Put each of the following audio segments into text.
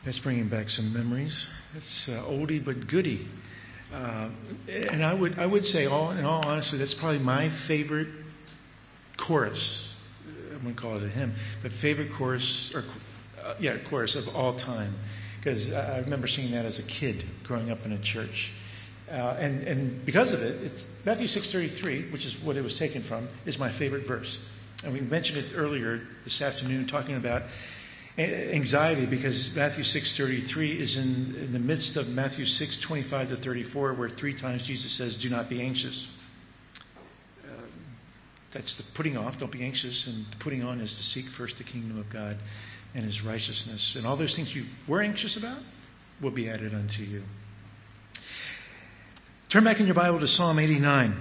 That's bringing back some memories. It's oldie but goodie. And I would say, in all honesty, that's probably my favorite chorus. I wouldn't call it a hymn, but favorite chorus, chorus of all time. Because I remember singing that as a kid growing up in a church. And because of it, it's Matthew 6:33, which is what it was taken from, is my favorite verse. And we mentioned it earlier this afternoon talking about anxiety, because Matthew 6:33 is in the midst of Matthew 6:25 to 34, where 3 times Jesus says, "Do not be anxious." That's the putting off. Don't be anxious. And the putting on is to seek first the kingdom of God and His righteousness. And all those things you were anxious about will be added unto you. Turn back in your Bible to Psalm 89.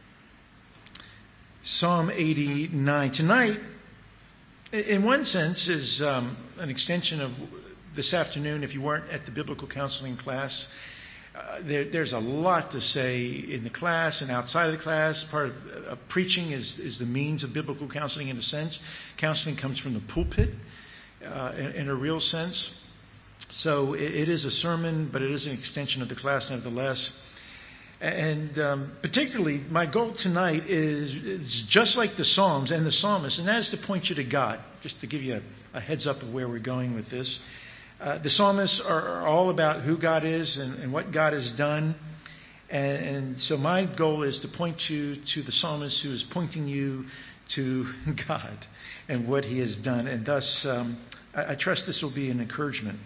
Psalm 89. Tonight, in one sense, is an extension of this afternoon. If you weren't at the biblical counseling class, there's a lot to say in the class and outside of the class. Part of preaching is the means of biblical counseling in a sense. Counseling comes from the pulpit in a real sense. So it is a sermon, but it is an extension of the class nevertheless. And particularly, my goal tonight is just like the Psalms and the psalmist, and that is to point you to God, just to give you a heads up of where we're going with this. The psalmists are all about who God is and what God has done. And so my goal is to point you to the psalmist who is pointing you to God and what He has done. And thus, I trust this will be an encouragement.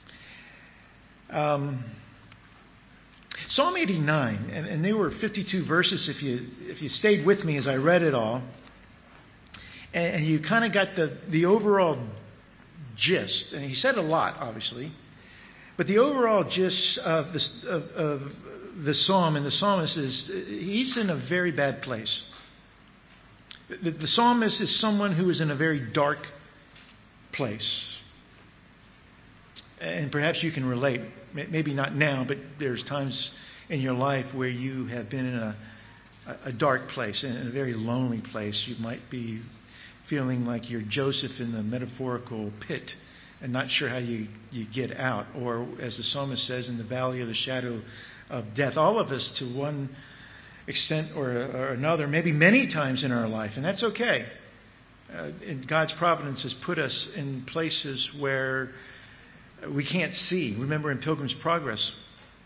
Psalm 89, and there were 52 verses if you stayed with me as I read it all. And you kind of got the overall gist. And he said a lot, obviously. But the overall gist of the psalm and the psalmist is he's in a very bad place. The psalmist is someone who is in a very dark place. And perhaps you can relate. Maybe not now, but there's times in your life where you have been in a dark place, in a very lonely place. You might be feeling like you're Joseph in the metaphorical pit and not sure how you get out. Or, as the psalmist says, in the valley of the shadow of death. All of us, to one extent or another, maybe many times in our life, and that's okay. And God's providence has put us in places where we can't see. Remember in Pilgrim's Progress,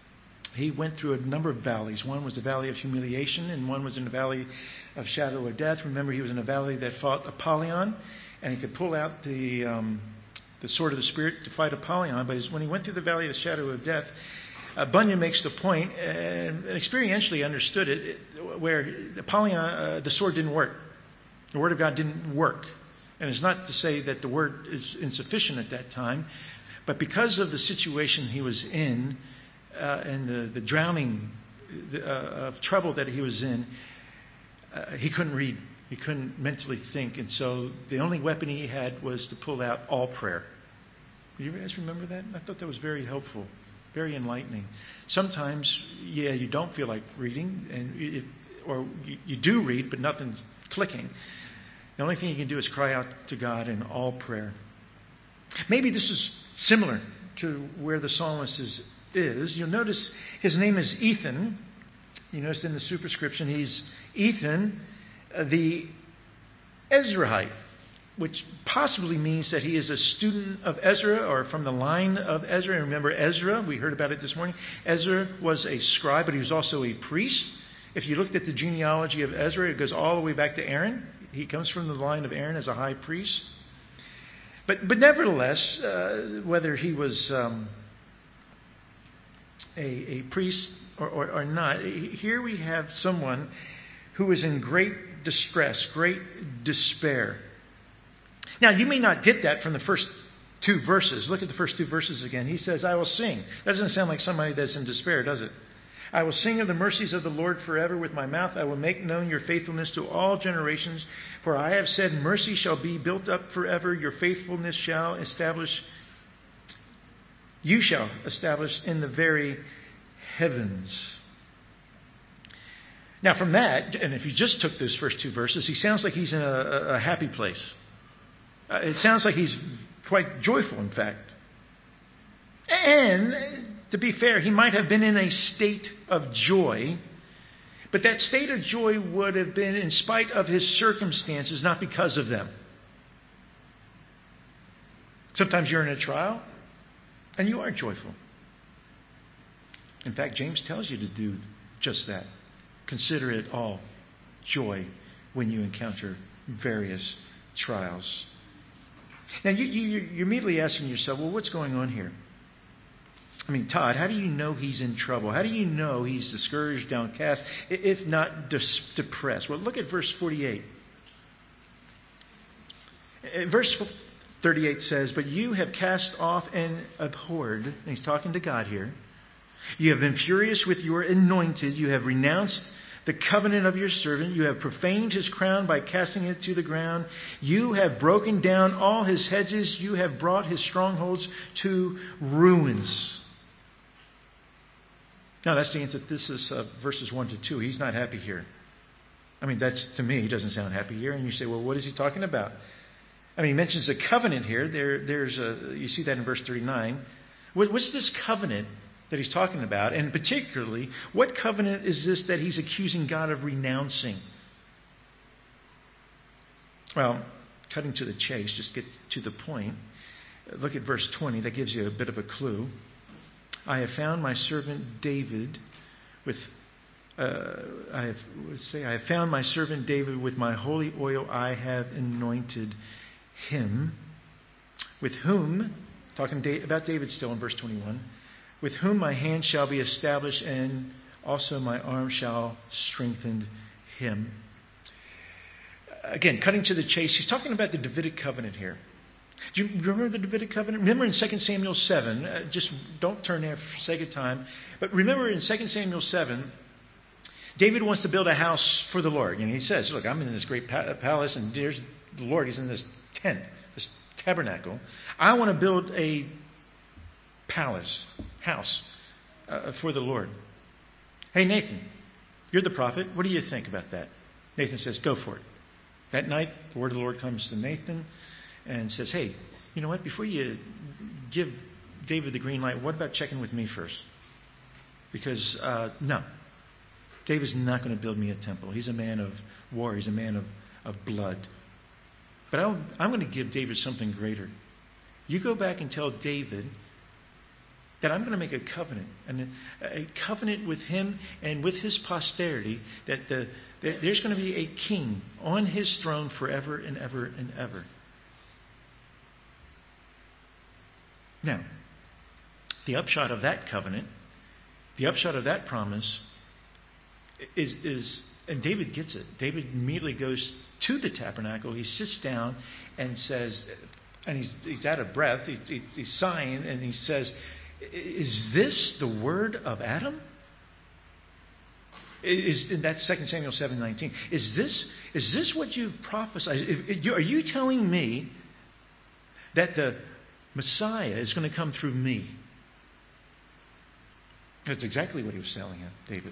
he went through a number of valleys. One was the valley of humiliation, and one was in the valley of shadow of death. Remember, he was in a valley that fought Apollyon, and he could pull out the sword of the Spirit to fight Apollyon. But when he went through the valley of the shadow of death, Bunyan makes the point, and experientially understood it, where Apollyon, the sword didn't work. The Word of God didn't work. And it's not to say that the Word is insufficient at that time, but because of the situation he was in and the drowning of trouble that he was in, he couldn't read. He couldn't mentally think. And so the only weapon he had was to pull out all prayer. Do you guys remember that? I thought that was very helpful, very enlightening. Sometimes, you don't feel like reading, or you do read, but nothing's clicking. The only thing you can do is cry out to God in all prayer. Maybe this is similar to where the psalmist is. You'll notice his name is Ethan. You notice in the superscription he's Ethan, the Ezrahite, which possibly means that he is a student of Ezra or from the line of Ezra. And remember Ezra, we heard about it this morning. Ezra was a scribe, but he was also a priest. If you looked at the genealogy of Ezra, it goes all the way back to Aaron. He comes from the line of Aaron as a high priest. But nevertheless, whether he was a priest or not, here we have someone who is in great distress, great despair. Now, you may not get that from the first 2 verses. Look at the first 2 verses again. He says, I will sing. That doesn't sound like somebody that's in despair, does it? I will sing of the mercies of the Lord forever. With my mouth I will make known your faithfulness to all generations. For I have said, mercy shall be built up forever. Your faithfulness shall establish. You shall establish in the very heavens. Now from that, and if you just took those first 2 verses, he sounds like he's in a happy place. It sounds like he's quite joyful, in fact. And to be fair, he might have been in a state of joy, but that state of joy would have been in spite of his circumstances, not because of them. Sometimes you're in a trial and you are joyful. In fact, James tells you to do just that. Consider it all joy when you encounter various trials. Now, you're immediately asking yourself, well, what's going on here? I mean, Todd, how do you know he's in trouble? How do you know he's discouraged, downcast, if not depressed? Well, look at verse 48. Verse 38 says, but you have cast off and abhorred, and he's talking to God here. You have been furious with your anointed. You have renounced the covenant of your servant. You have profaned his crown by casting it to the ground. You have broken down all his hedges. You have brought his strongholds to ruins. Now, that's the antithesis of verses 1 to 2. He's not happy here. I mean, that's, to me, he doesn't sound happy here. And you say, well, what is he talking about? I mean, he mentions a covenant here. You see that in verse 39. What's this covenant that he's talking about? And particularly, what covenant is this that he's accusing God of renouncing? Well, cutting to the chase, just get to the point. Look at verse 20. That gives you a bit of a clue. I have found my servant David with I have found my servant David with my holy oil. I have anointed him, with whom, talking about David still in verse 21, with whom my hand shall be established, and also my arm shall strengthen him. Again, cutting to the chase, he's talking about the Davidic covenant here. Do you remember the Davidic covenant? Remember in 2 Samuel 7, just don't turn there for sake of time, but remember in 2 Samuel 7, David wants to build a house for the Lord. And he says, look, I'm in this great palace, and there's the Lord. He's in this tent, this tabernacle. I want to build a house for the Lord. Hey, Nathan, you're the prophet. What do you think about that? Nathan says, go for it. That night, the word of the Lord comes to Nathan and says, hey, you know what? Before you give David the green light, what about checking with me first? Because, no, David's not going to build me a temple. He's a man of war. He's a man of blood. But I'm going to give David something greater. You go back and tell David that I'm going to make a covenant, and a covenant with him and with his posterity, that there's going to be a king on his throne forever and ever and ever. Now, the upshot of that covenant, the upshot of that promise is, and David gets it. David immediately goes to the tabernacle. He sits down and says, and he's out of breath. He's sighing, and he says, is this the word of Adam? In that 2 Samuel 7:19. Is this what you've prophesied? Are you telling me that the Messiah is going to come through me? That's exactly what he was telling David.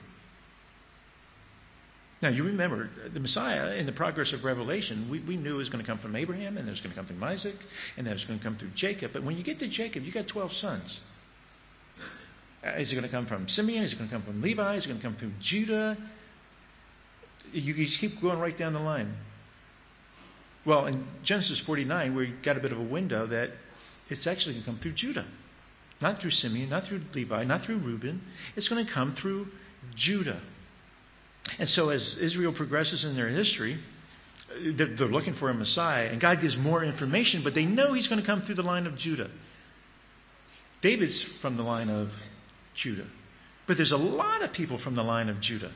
Now, you remember, the Messiah, in the progress of Revelation, we knew it was going to come from Abraham, and it was going to come from Isaac, and that it was going to come through Jacob. But when you get to Jacob, you got 12 sons. Is it going to come from Simeon? Is it going to come from Levi? Is it going to come through Judah? You just keep going right down the line. Well, in Genesis 49, we got a bit of a window that it's actually going to come through Judah. Not through Simeon, not through Levi, not through Reuben. It's going to come through Judah. And so as Israel progresses in their history, they're looking for a Messiah, and God gives more information, but they know he's going to come through the line of Judah. David's from the line of Judah. But there's a lot of people from the line of Judah.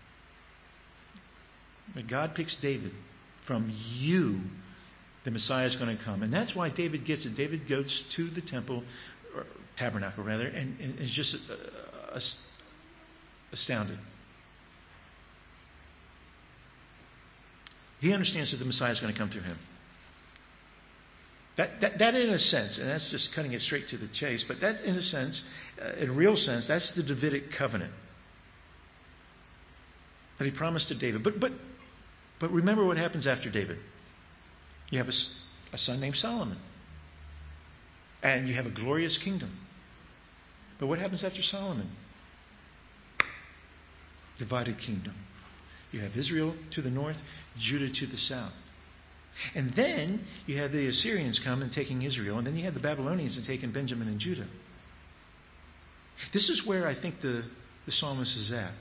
But God picks David. From you, the Messiah is going to come. And that's why David gets it. David goes to the temple, or tabernacle rather, and is just astounded. He understands that the Messiah is going to come through him. That in a sense, and that's just cutting it straight to the chase, but that's in a sense, in a real sense, that's the Davidic covenant that he promised to David. But remember what happens after David. You have a son named Solomon. And you have a glorious kingdom. But what happens after Solomon? Divided kingdom. You have Israel to the north, Judah to the south. And then you have the Assyrians come and taking Israel, and then you have the Babylonians and taking Benjamin and Judah. This is where I think the psalmist is at.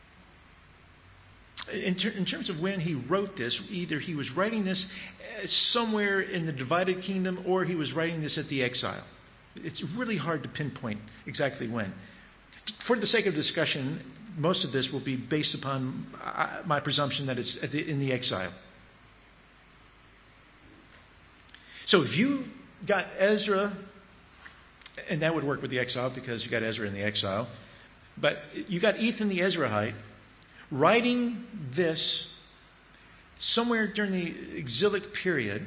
In terms of when he wrote this, either he was writing this somewhere in the divided kingdom or he was writing this at the exile. It's really hard to pinpoint exactly when. For the sake of discussion, most of this will be based upon my presumption that it's in the exile. So if you got Ezra, and that would work with the exile because you got Ezra in the exile, but you got Ethan the Ezrahite writing this somewhere during the exilic period.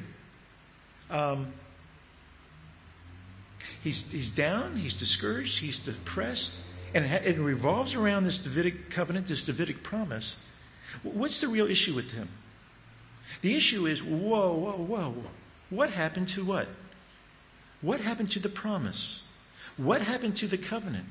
He's down, he's discouraged, he's depressed, and it revolves around this Davidic covenant, this Davidic promise. What's the real issue with him? The issue is, whoa. What happened to what? What happened to the promise? What happened to the covenant?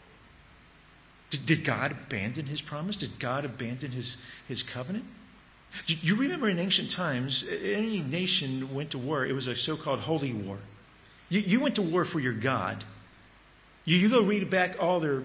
Did God abandon his promise? Did God abandon his covenant? You remember in ancient times, any nation went to war, it was a so-called holy war. You went to war for your God. You go read back all the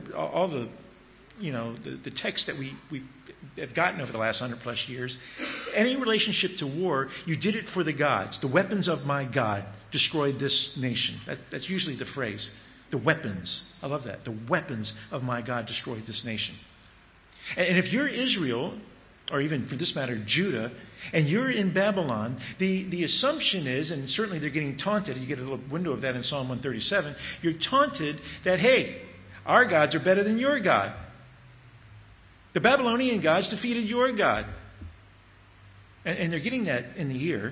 text that we have gotten over the last 100 plus years. Any relationship to war, you did it for the gods. The weapons of my God destroyed this nation. That's usually the phrase. The weapons. I love that. The weapons of my God destroyed this nation. And if you're Israel, or even for this matter, Judah, and you're in Babylon, the assumption is, and certainly they're getting taunted, you get a little window of that in Psalm 137, you're taunted that, hey, our gods are better than your God. The Babylonian gods defeated your God. And they're getting that in the ear.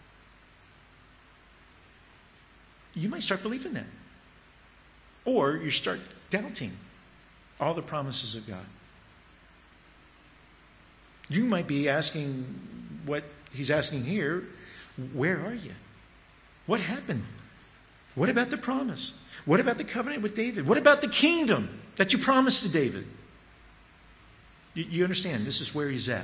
You might start believing that. Or you start doubting all the promises of God. You might be asking what he's asking here, where are you? What happened? What about the promise? What about the covenant with David? What about the kingdom that you promised to David? You understand, this is where he's at.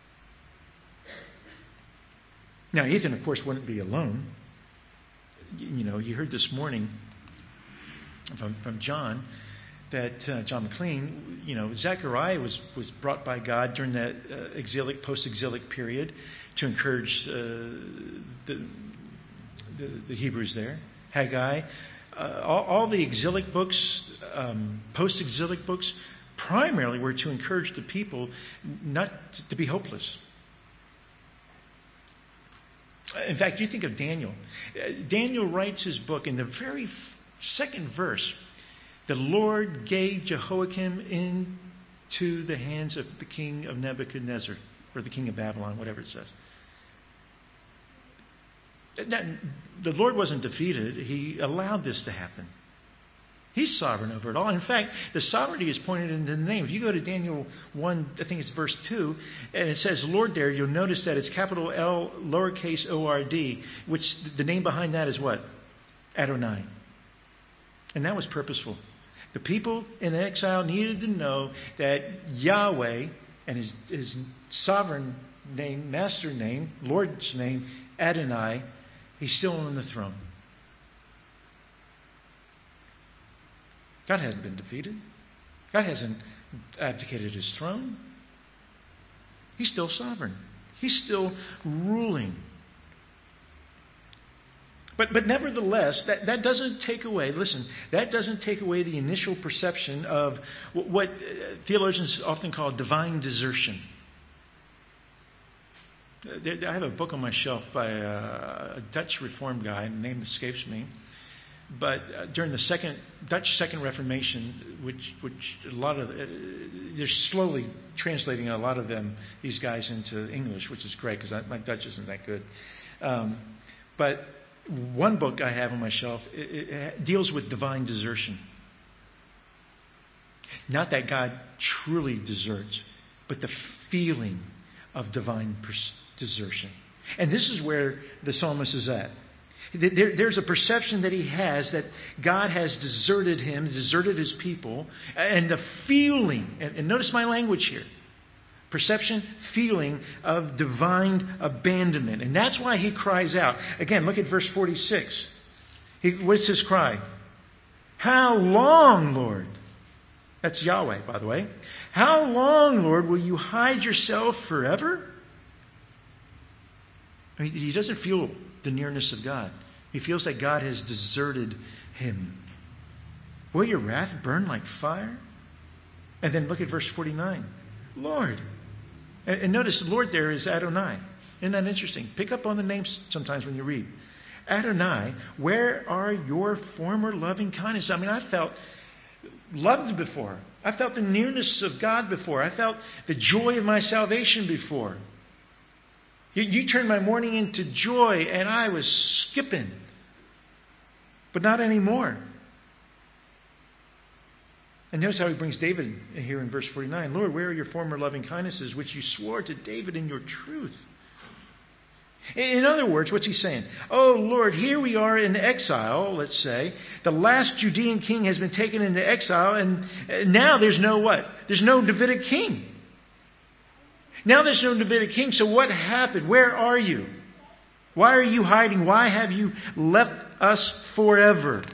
Now, Ethan, of course, wouldn't be alone. You heard this morning from John that John McLean, Zechariah was brought by God during that post-exilic period to encourage the Hebrews there. Haggai, all the exilic books, post-exilic books, primarily were to encourage the people not to be hopeless. In fact, you think of Daniel. Daniel writes his book in the very second verse. The Lord gave Jehoiakim into the hands of the king of Nebuchadnezzar, or the king of Babylon, whatever it says. The Lord wasn't defeated. He allowed this to happen. He's sovereign over it all. In fact, the sovereignty is pointed in the name. If you go to Daniel 1, I think it's verse 2, and it says Lord there, you'll notice that it's capital L, lowercase O-R-D, which the name behind that is what? Adonai. And that was purposeful. The people in exile needed to know that Yahweh and his sovereign name, master name, Lord's name, Adonai, he's still on the throne. God hadn't been defeated. God hasn't abdicated his throne. He's still sovereign. He's still ruling. But nevertheless, that doesn't take away, that doesn't take away the initial perception of what theologians often call divine desertion. I have a book on my shelf by a Dutch Reformed guy, the name escapes me. But during the Dutch Second Reformation, which a lot of they're slowly translating a lot of these guys into English, which is great because my Dutch isn't that good. But one book I have on my shelf it deals with divine desertion. Not that God truly deserts, but the feeling of divine desertion. And this is where the psalmist is at. There's a perception that he has that God has deserted him, deserted his people, and the feeling, and notice my language here, perception, feeling of divine abandonment. And that's why he cries out. Again, look at verse 46. What's his cry? How long, Lord? That's Yahweh, by the way. How long, Lord, will you hide yourself forever? I mean, he doesn't feel the nearness of God. He feels that God has deserted him. Will your wrath burn like fire? And then look at verse 49. Lord. And notice Lord there is Adonai. Isn't that interesting? Pick up on the names sometimes when you read. Adonai, where are your former loving kindness? I mean, I felt loved before. I felt the nearness of God before. I felt the joy of my salvation before. You turned my mourning into joy, and I was skipping. But not anymore. And notice how he brings David here in verse 49. Lord, where are your former loving kindnesses, which you swore to David in your truth? In other words, what's he saying? Oh, Lord, here we are in exile, let's say. The last Judean king has been taken into exile, and now there's no what? There's no Davidic king. Now there's no Davidic king, so what happened? Where are you? Why are you hiding? Why have you left us forever?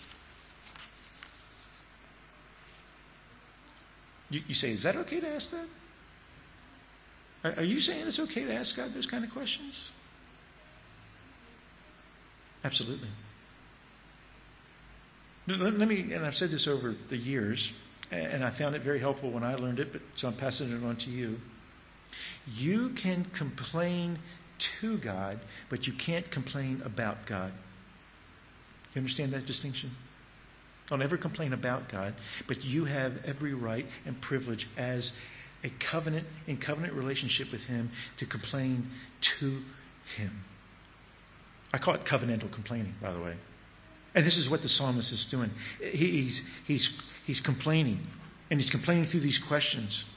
You say, is that okay to ask that? Are you saying it's okay to ask God those kind of questions? Absolutely. Let me, and I've said this over the years, and I found it very helpful when I learned it, so I'm passing it on to you. You can complain to God, but you can't complain about God. You understand that distinction? Don't ever complain about God, but you have every right and privilege as a covenant, in covenant relationship with Him, to complain to Him. I call it covenantal complaining, by the way. And this is what the psalmist is doing. He's complaining, and he's complaining through these questions.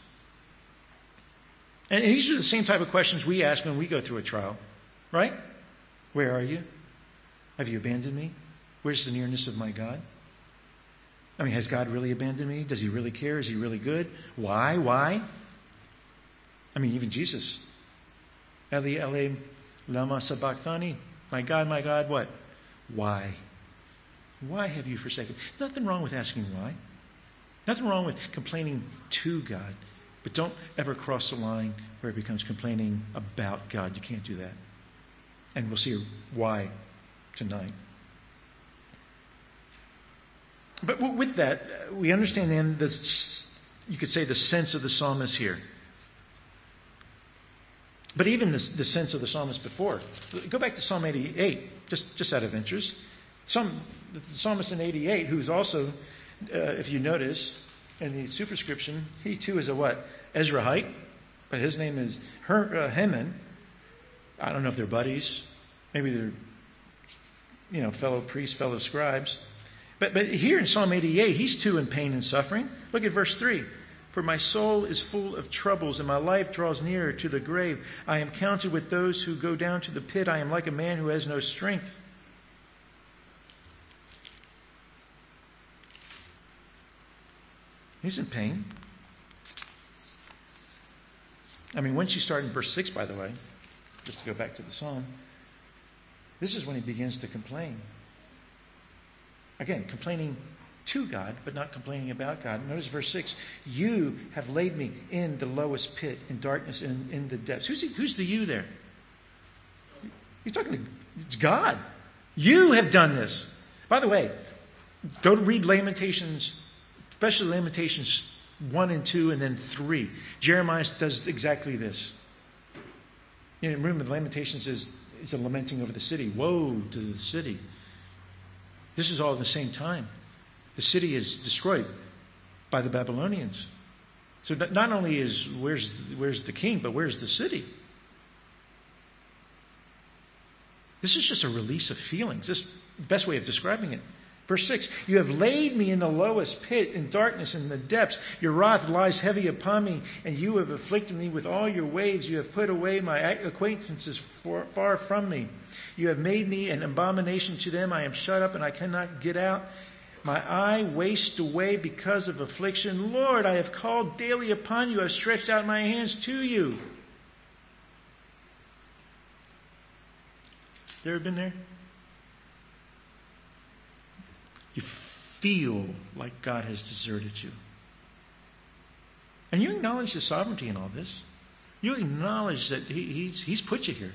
And these are the same type of questions we ask when we go through a trial, right? Where are you? Have you abandoned me? Where's the nearness of my God? I mean, has God really abandoned me? Does He really care? Is He really good? Why? I mean, even Jesus. Eli, Eli, lama sabachthani. My God, what? Why? Why have you forsaken me? Nothing wrong with asking why. Nothing wrong with complaining to God. But don't ever cross the line where it becomes complaining about God. You can't do that. And we'll see why tonight. But with that, we understand then you could say the sense of the psalmist here. But even the sense of the psalmist before. Go back to Psalm 88, just out of interest. The psalmist in 88, who's also, if you notice, in the superscription, he too is a what? Ezrahite. But his name is Heman. I don't know if they're buddies. Maybe they're, fellow priests, fellow scribes. But here in Psalm 88, he's too in pain and suffering. Look at verse 3. For my soul is full of troubles, and my life draws nearer to the grave. I am counted with those who go down to the pit. I am like a man who has no strength. He's in pain. I mean, once you start in verse 6, by the way, just to go back to the psalm, this is when he begins to complain. Again, complaining to God, but not complaining about God. Notice verse 6. You have laid me in the lowest pit, in darkness, in the depths. Who's the you there? You're talking to, it's God. You have done this. By the way, go to read Lamentations, especially Lamentations 1 and 2 and then 3. Jeremiah does exactly this. Remember, Lamentations is a lamenting over the city. Woe to the city. This is all at the same time. The city is destroyed by the Babylonians. So not only is where's the king, but where's the city? This is just a release of feelings. This is the best way of describing it. Verse 6, you have laid me in the lowest pit, in darkness, in the depths. Your wrath lies heavy upon me, and you have afflicted me with all your waves. You have put away my acquaintances far from me. You have made me an abomination to them. I am shut up, and I cannot get out. My eye wastes away because of affliction. Lord, I have called daily upon you. I have stretched out my hands to you. You ever been there? You feel like God has deserted you. And you acknowledge the sovereignty in all this. You acknowledge that He's put you here.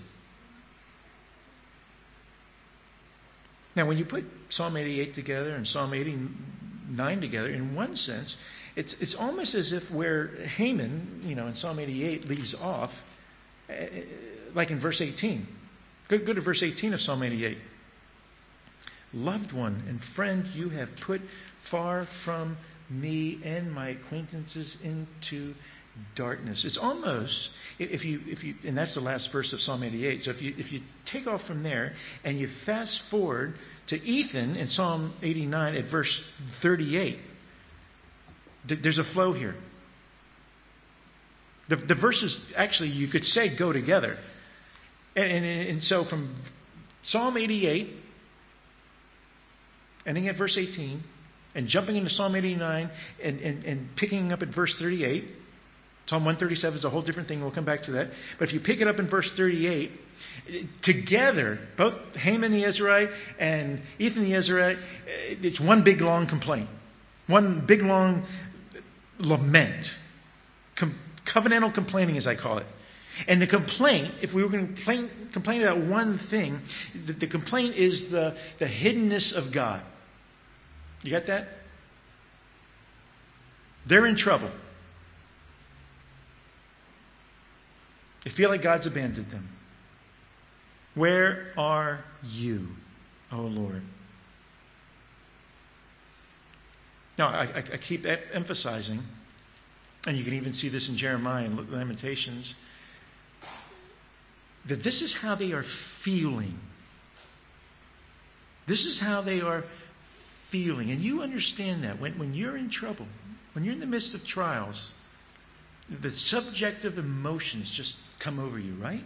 Now, when you put Psalm 88 together and Psalm 89 together, in one sense, it's almost as if where Haman, in Psalm 88 leaves off, like in verse 18. Go to verse 18 of Psalm 88. Loved one and friend, you have put far from me and my acquaintances into darkness. It's almost, if you, and that's the last verse of Psalm 88. So if you take off from there and you fast forward to Ethan in Psalm 89 at verse 38, there's a flow here. The verses actually, you could say, go together. And so from Psalm 88, ending at verse 18, and jumping into Psalm 89 and picking up at verse 38. Psalm 137 is a whole different thing. We'll come back to that. But if you pick it up in verse 38, together, both Haman the Ezrahite and Ethan the Ezrahite, it's one big long complaint. One big long lament. Covenantal complaining, as I call it. And the complaint, if we were going to complain about one thing, the complaint is the hiddenness of God. You got that? They're in trouble. They feel like God's abandoned them. Where are you, O Lord? Now, I keep emphasizing, and you can even see this in Jeremiah and Lamentations, that this is how they are feeling. This is how they are feeling. And you understand that. When you're in trouble, when you're in the midst of trials, the subjective emotions just come over you, right?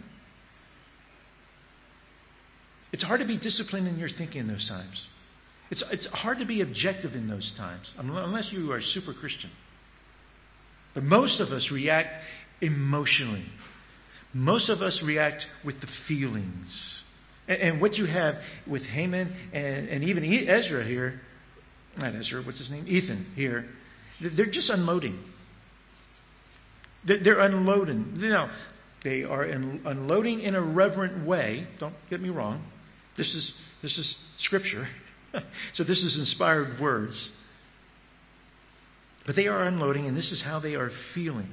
It's hard to be disciplined in your thinking in those times. It's hard to be objective in those times, unless you are a super Christian. But most of us react emotionally. Most of us react with the feelings. And what you have with Haman and even Ezra here, not Ezra, what's his name? Ethan here, they're just unloading. They're unloading. Now, they are unloading in a reverent way. Don't get me wrong. This is Scripture. So this is inspired words. But they are unloading, and this is how they are feeling.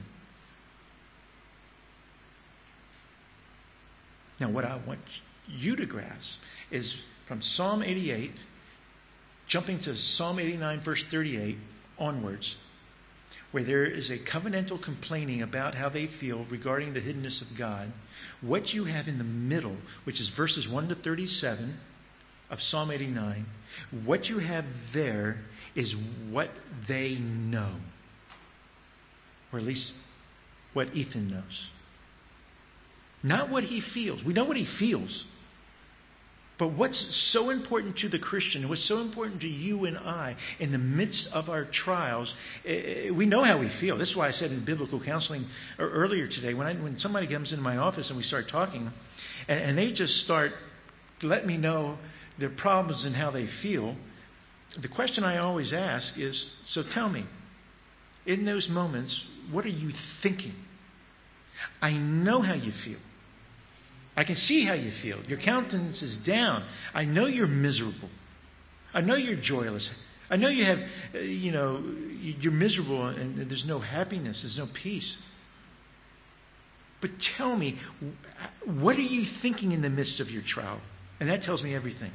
Now, what I want you to grasp is from Psalm 88, jumping to Psalm 89, verse 38 onwards, where there is a covenantal complaining about how they feel regarding the hiddenness of God. What you have in the middle, which is verses 1 to 37 of Psalm 89, what you have there is what they know. Or at least what Ethan knows. Not what he feels. We know what he feels. But what's so important to the Christian, what's so important to you and I in the midst of our trials, we know how we feel. This is why I said in biblical counseling earlier today, when somebody comes into my office and we start talking, and they just start letting me know their problems and how they feel, the question I always ask is, so tell me, in those moments, what are you thinking? I know how you feel. I can see how you feel. Your countenance is down. I know you're miserable. I know you're joyless. I know you have, you're miserable and there's no happiness. There's no peace. But tell me, what are you thinking in the midst of your trial? And that tells me everything.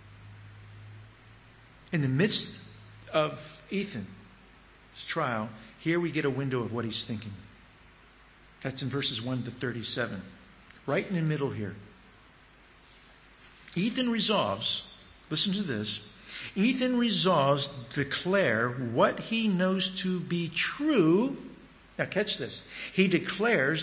In the midst of Ethan's trial, here we get a window of what he's thinking. That's in verses 1 to 37. Right in the middle here. Ethan resolves, listen to this, Ethan resolves to declare what he knows to be true. Now catch this. He declares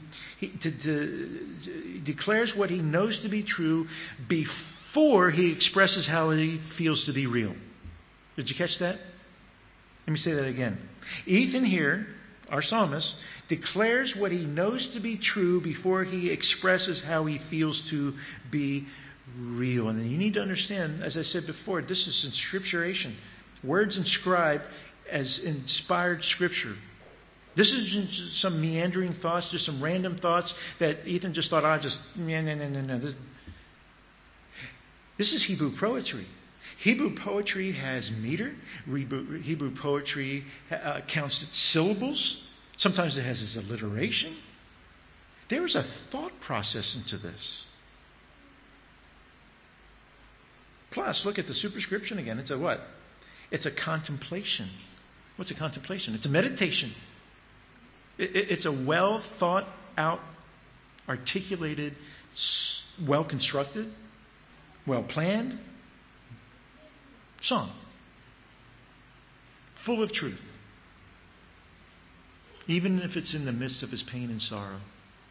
declares what he knows to be true before he expresses how he feels to be real. Did you catch that? Let me say that again. Ethan here, our psalmist, declares what he knows to be true before he expresses how he feels to be real. And you need to understand, as I said before, this is inscripturation. Words inscribed as inspired scripture. This isn't just some meandering thoughts, just some random thoughts that Ethan just thought, no. This is Hebrew poetry. Hebrew poetry has meter. Hebrew poetry counts its syllables. Sometimes it has its alliteration. There is a thought process into this. Plus, look at the superscription again. It's a what? It's a contemplation. What's a contemplation? It's a meditation. It's a well thought out, articulated, well constructed, well planned song. Full of truth. Even if it's in the midst of his pain and sorrow.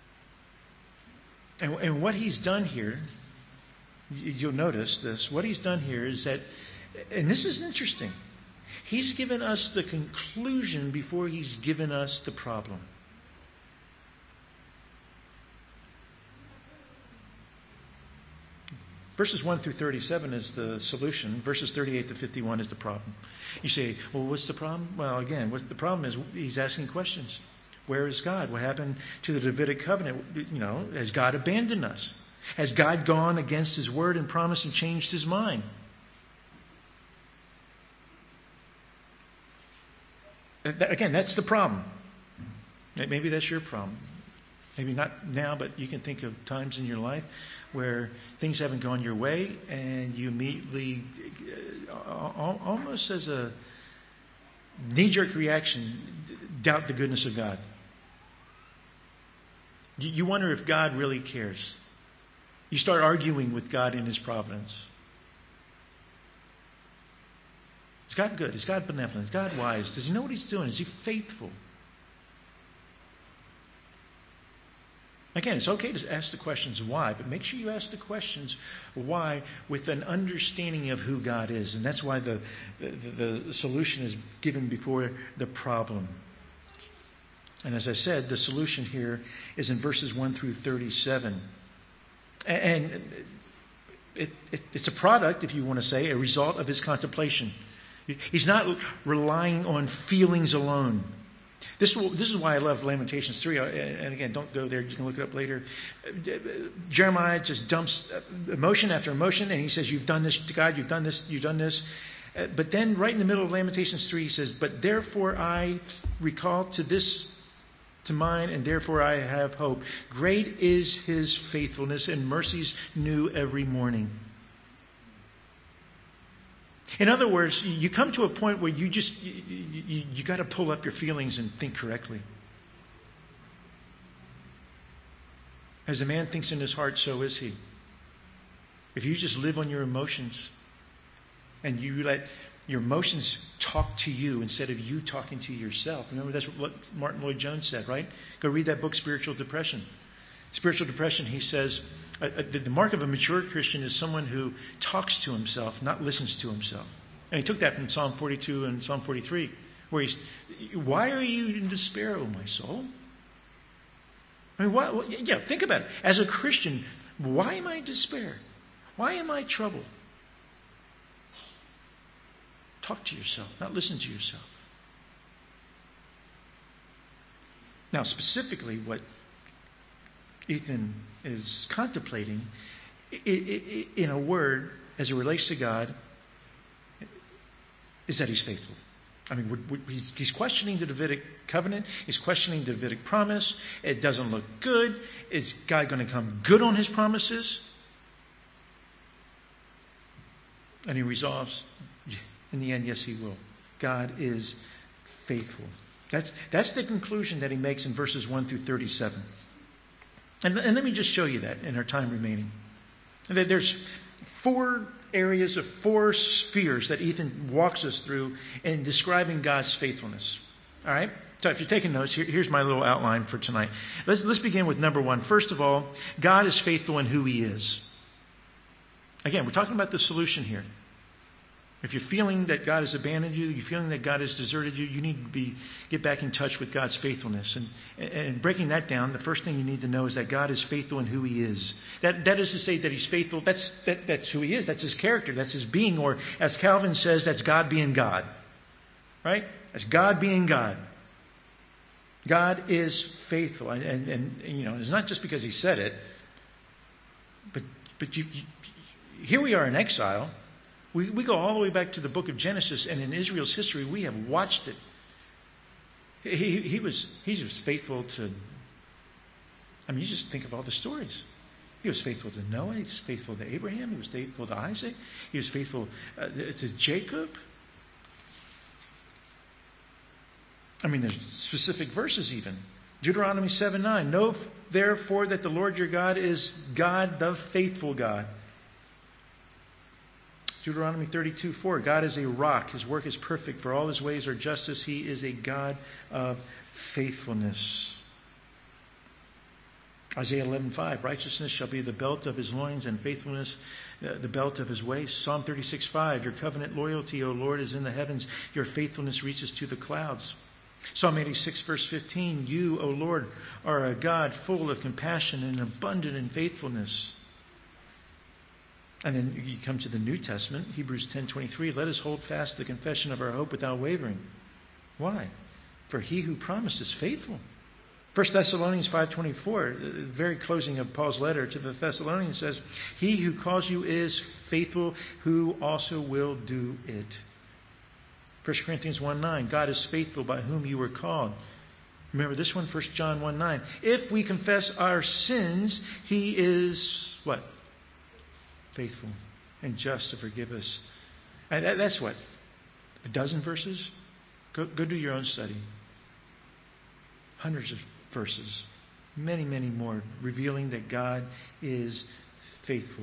And what he's done here, you'll notice this, what he's done here is that, and this is interesting, he's given us the conclusion before he's given us the problem. Verses 1 through 37 is the solution. Verses 38 to 51 is the problem. You say, well, what's the problem? Well, again, what the problem is, he's asking questions. Where is God? What happened to the Davidic covenant? Has God abandoned us? Has God gone against his word and promise and changed his mind? Again, that's the problem. Maybe that's your problem. Maybe not now, but you can think of times in your life where things haven't gone your way and you immediately, almost as a knee-jerk reaction, doubt the goodness of God. You wonder if God really cares. You start arguing with God in his providence. Is God good? Is God benevolent? Is God wise? Does he know what he's doing? Is he faithful? Again, it's okay to ask the questions why, but make sure you ask the questions why with an understanding of who God is. And that's why the solution is given before the problem. And as I said, the solution here is in verses 1 through 37. And it's a product, if you want to say, a result of his contemplation. He's not relying on feelings alone. This is why I love Lamentations 3. And again, don't go there. You can look it up later. Jeremiah just dumps emotion after emotion, and he says, you've done this to God, you've done this, you've done this. But then right in the middle of Lamentations 3, he says, but therefore I recall to mind, and therefore I have hope. Great is his faithfulness, and mercies new every morning. In other words, you come to a point where you got to pull up your feelings and think correctly. As a man thinks in his heart, so is he. If you just live on your emotions and you let your emotions talk to you instead of you talking to yourself. Remember, that's what Martin Lloyd-Jones said, right? Go read that book, Spiritual Depression. Spiritual depression, he says, the mark of a mature Christian is someone who talks to himself, not listens to himself. And he took that from Psalm 42 and Psalm 43, where why are you in despair, O my soul? I mean, think about it. As a Christian, why am I in despair? Why am I troubled? Talk to yourself, not listen to yourself. Now, specifically, what Ethan is contemplating, in a word, as it relates to God, is that he's faithful. I mean, he's questioning the Davidic covenant. He's questioning the Davidic promise. It doesn't look good. Is God going to come good on his promises? And he resolves, in the end, yes, he will. God is faithful. That's the conclusion that he makes in verses 1 through 37. And let me just show you that in our time remaining. There's 4 areas of 4 spheres that Ethan walks us through in describing God's faithfulness. All right? So if you're taking notes, here's my little outline for tonight. Let's begin with number 1. First of all, God is faithful in who He is. Again, we're talking about the solution here. If you're feeling that God has abandoned you, you're feeling that God has deserted you, you need to get back in touch with God's faithfulness. And breaking that down, the first thing you need to know is that God is faithful in who He is. That is to say that He's faithful. That's who He is. That's His character. That's His being. Or as Calvin says, that's God being God. Right? That's God being God. God is faithful. And it's not just because He said it, but here we are in exile. We go all the way back to the book of Genesis, and in Israel's history, we have watched it. He was faithful to, you just think of all the stories. He was faithful to Noah. He was faithful to Abraham. He was faithful to Isaac. He was faithful to Jacob. There's specific verses even. Deuteronomy 7:9. Know therefore that the Lord your God is God, the faithful God. Deuteronomy 32:4. God is a rock. His work is perfect. For all His ways are justice. He is a God of faithfulness. Isaiah 11:5. Righteousness shall be the belt of His loins, and faithfulness the belt of His waist. Psalm 36:5. Your covenant loyalty, O Lord, is in the heavens. Your faithfulness reaches to the clouds. Psalm 86 verse 15. You, O Lord, are a God full of compassion and abundant in faithfulness. And then you come to the New Testament, Hebrews 10:23. Let us hold fast the confession of our hope without wavering. Why? For He who promised is faithful. 1 Thessalonians 5:24, the very closing of Paul's letter to the Thessalonians says, He who calls you is faithful, who also will do it. 1 Corinthians 1:9, God is faithful by whom you were called. Remember this one, 1 John 1:9. If we confess our sins, He is what? Faithful and just to forgive us. And that's what? A dozen verses? Go do your own study. Hundreds of verses. Many, many more revealing that God is faithful.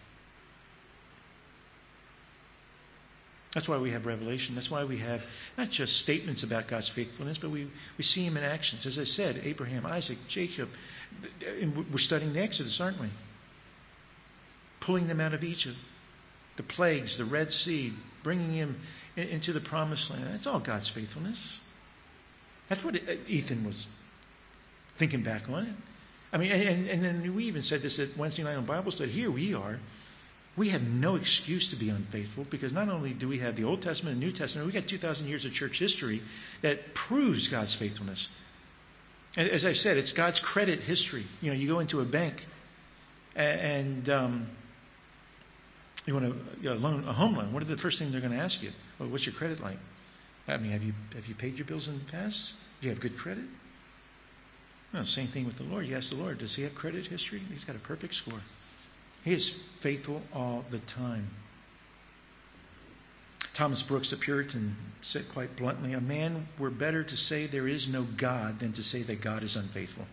That's why we have Revelation. That's why we have not just statements about God's faithfulness, but we see Him in actions. As I said, Abraham, Isaac, Jacob. And we're studying the Exodus, aren't we? Pulling them out of Egypt. The plagues, the Red Sea, bringing him into the Promised Land. That's all God's faithfulness. That's what Ethan was thinking back on it. And then we even said this at Wednesday night on Bible study. Here we are. We have no excuse to be unfaithful because not only do we have the Old Testament and New Testament, we got 2,000 years of church history that proves God's faithfulness. And as I said, it's God's credit history. You go into a bank and you want a home loan. What are the first things they're going to ask you? Well, what's your credit like? Have you paid your bills in the past? Do you have good credit? No, same thing with the Lord. You ask the Lord, does He have credit history? He's got a perfect score. He is faithful all the time. Thomas Brooks, the Puritan, said quite bluntly, a man were better to say there is no God than to say that God is unfaithful.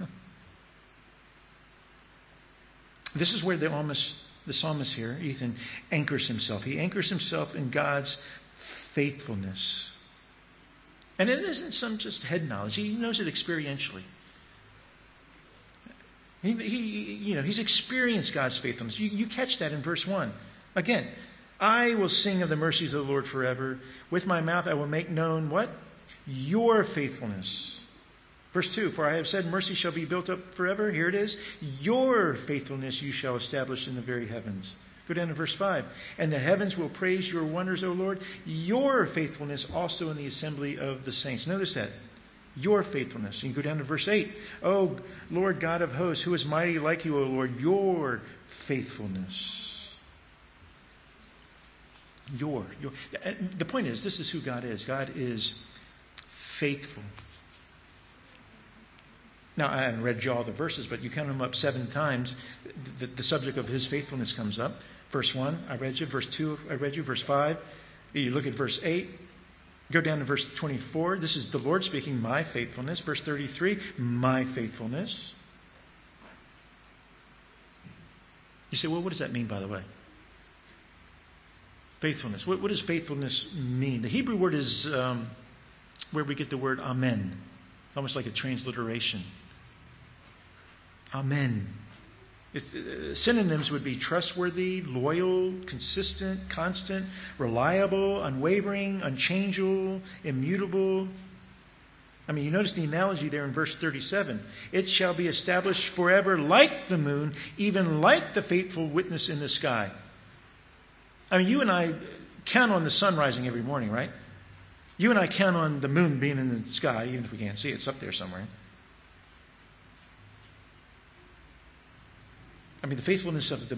This is where the psalmist here, Ethan, anchors himself. He anchors himself in God's faithfulness. And it isn't some just head knowledge. He knows it experientially. He's experienced God's faithfulness. You catch that in verse 1. Again, I will sing of the mercies of the Lord forever. With my mouth I will make known what? Your faithfulness. Verse 2, for I have said mercy shall be built up forever. Here it is. Your faithfulness you shall establish in the very heavens. Go down to verse 5. And the heavens will praise your wonders, O Lord. Your faithfulness also in the assembly of the saints. Notice that. Your faithfulness. You can go down to verse 8. O Lord God of hosts, who is mighty like you, O Lord, your faithfulness. The point is, this is who God is. God is faithful. Now, I haven't read you all the verses, but you count them up 7 times. The subject of His faithfulness comes up. Verse 1, I read you. Verse 2, I read you. Verse 5, you look at verse 8. Go down to verse 24. This is the Lord speaking, my faithfulness. Verse 33, my faithfulness. You say, well, what does that mean, by the way? Faithfulness. What does faithfulness mean? The Hebrew word is where we get the word amen, almost like a transliteration. Amen. Synonyms would be trustworthy, loyal, consistent, constant, reliable, unwavering, unchangeable, immutable. I mean, you notice the analogy there in verse 37. It shall be established forever like the moon, even like the faithful witness in the sky. I mean, you and I count on the sun rising every morning, right? You and I count on the moon being in the sky, even if we can't see it. It's up there somewhere. I mean, the faithfulness of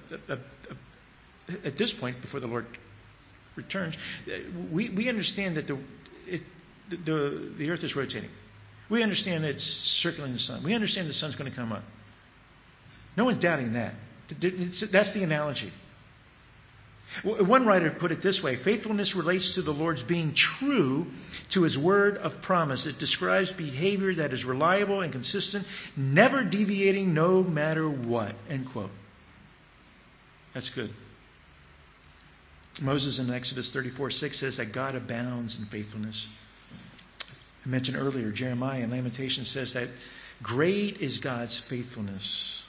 at this point, before the Lord returns, we understand that the earth is rotating. We understand that it's circling the sun. We understand the sun's going to come up. No one's doubting that. That's the analogy. One writer put it this way: faithfulness relates to the Lord's being true to His word of promise. It describes behavior that is reliable and consistent, never deviating no matter what. End quote. That's good. Moses in Exodus 34:6 says that God abounds in faithfulness. I mentioned earlier, Jeremiah in Lamentations says that great is God's faithfulness.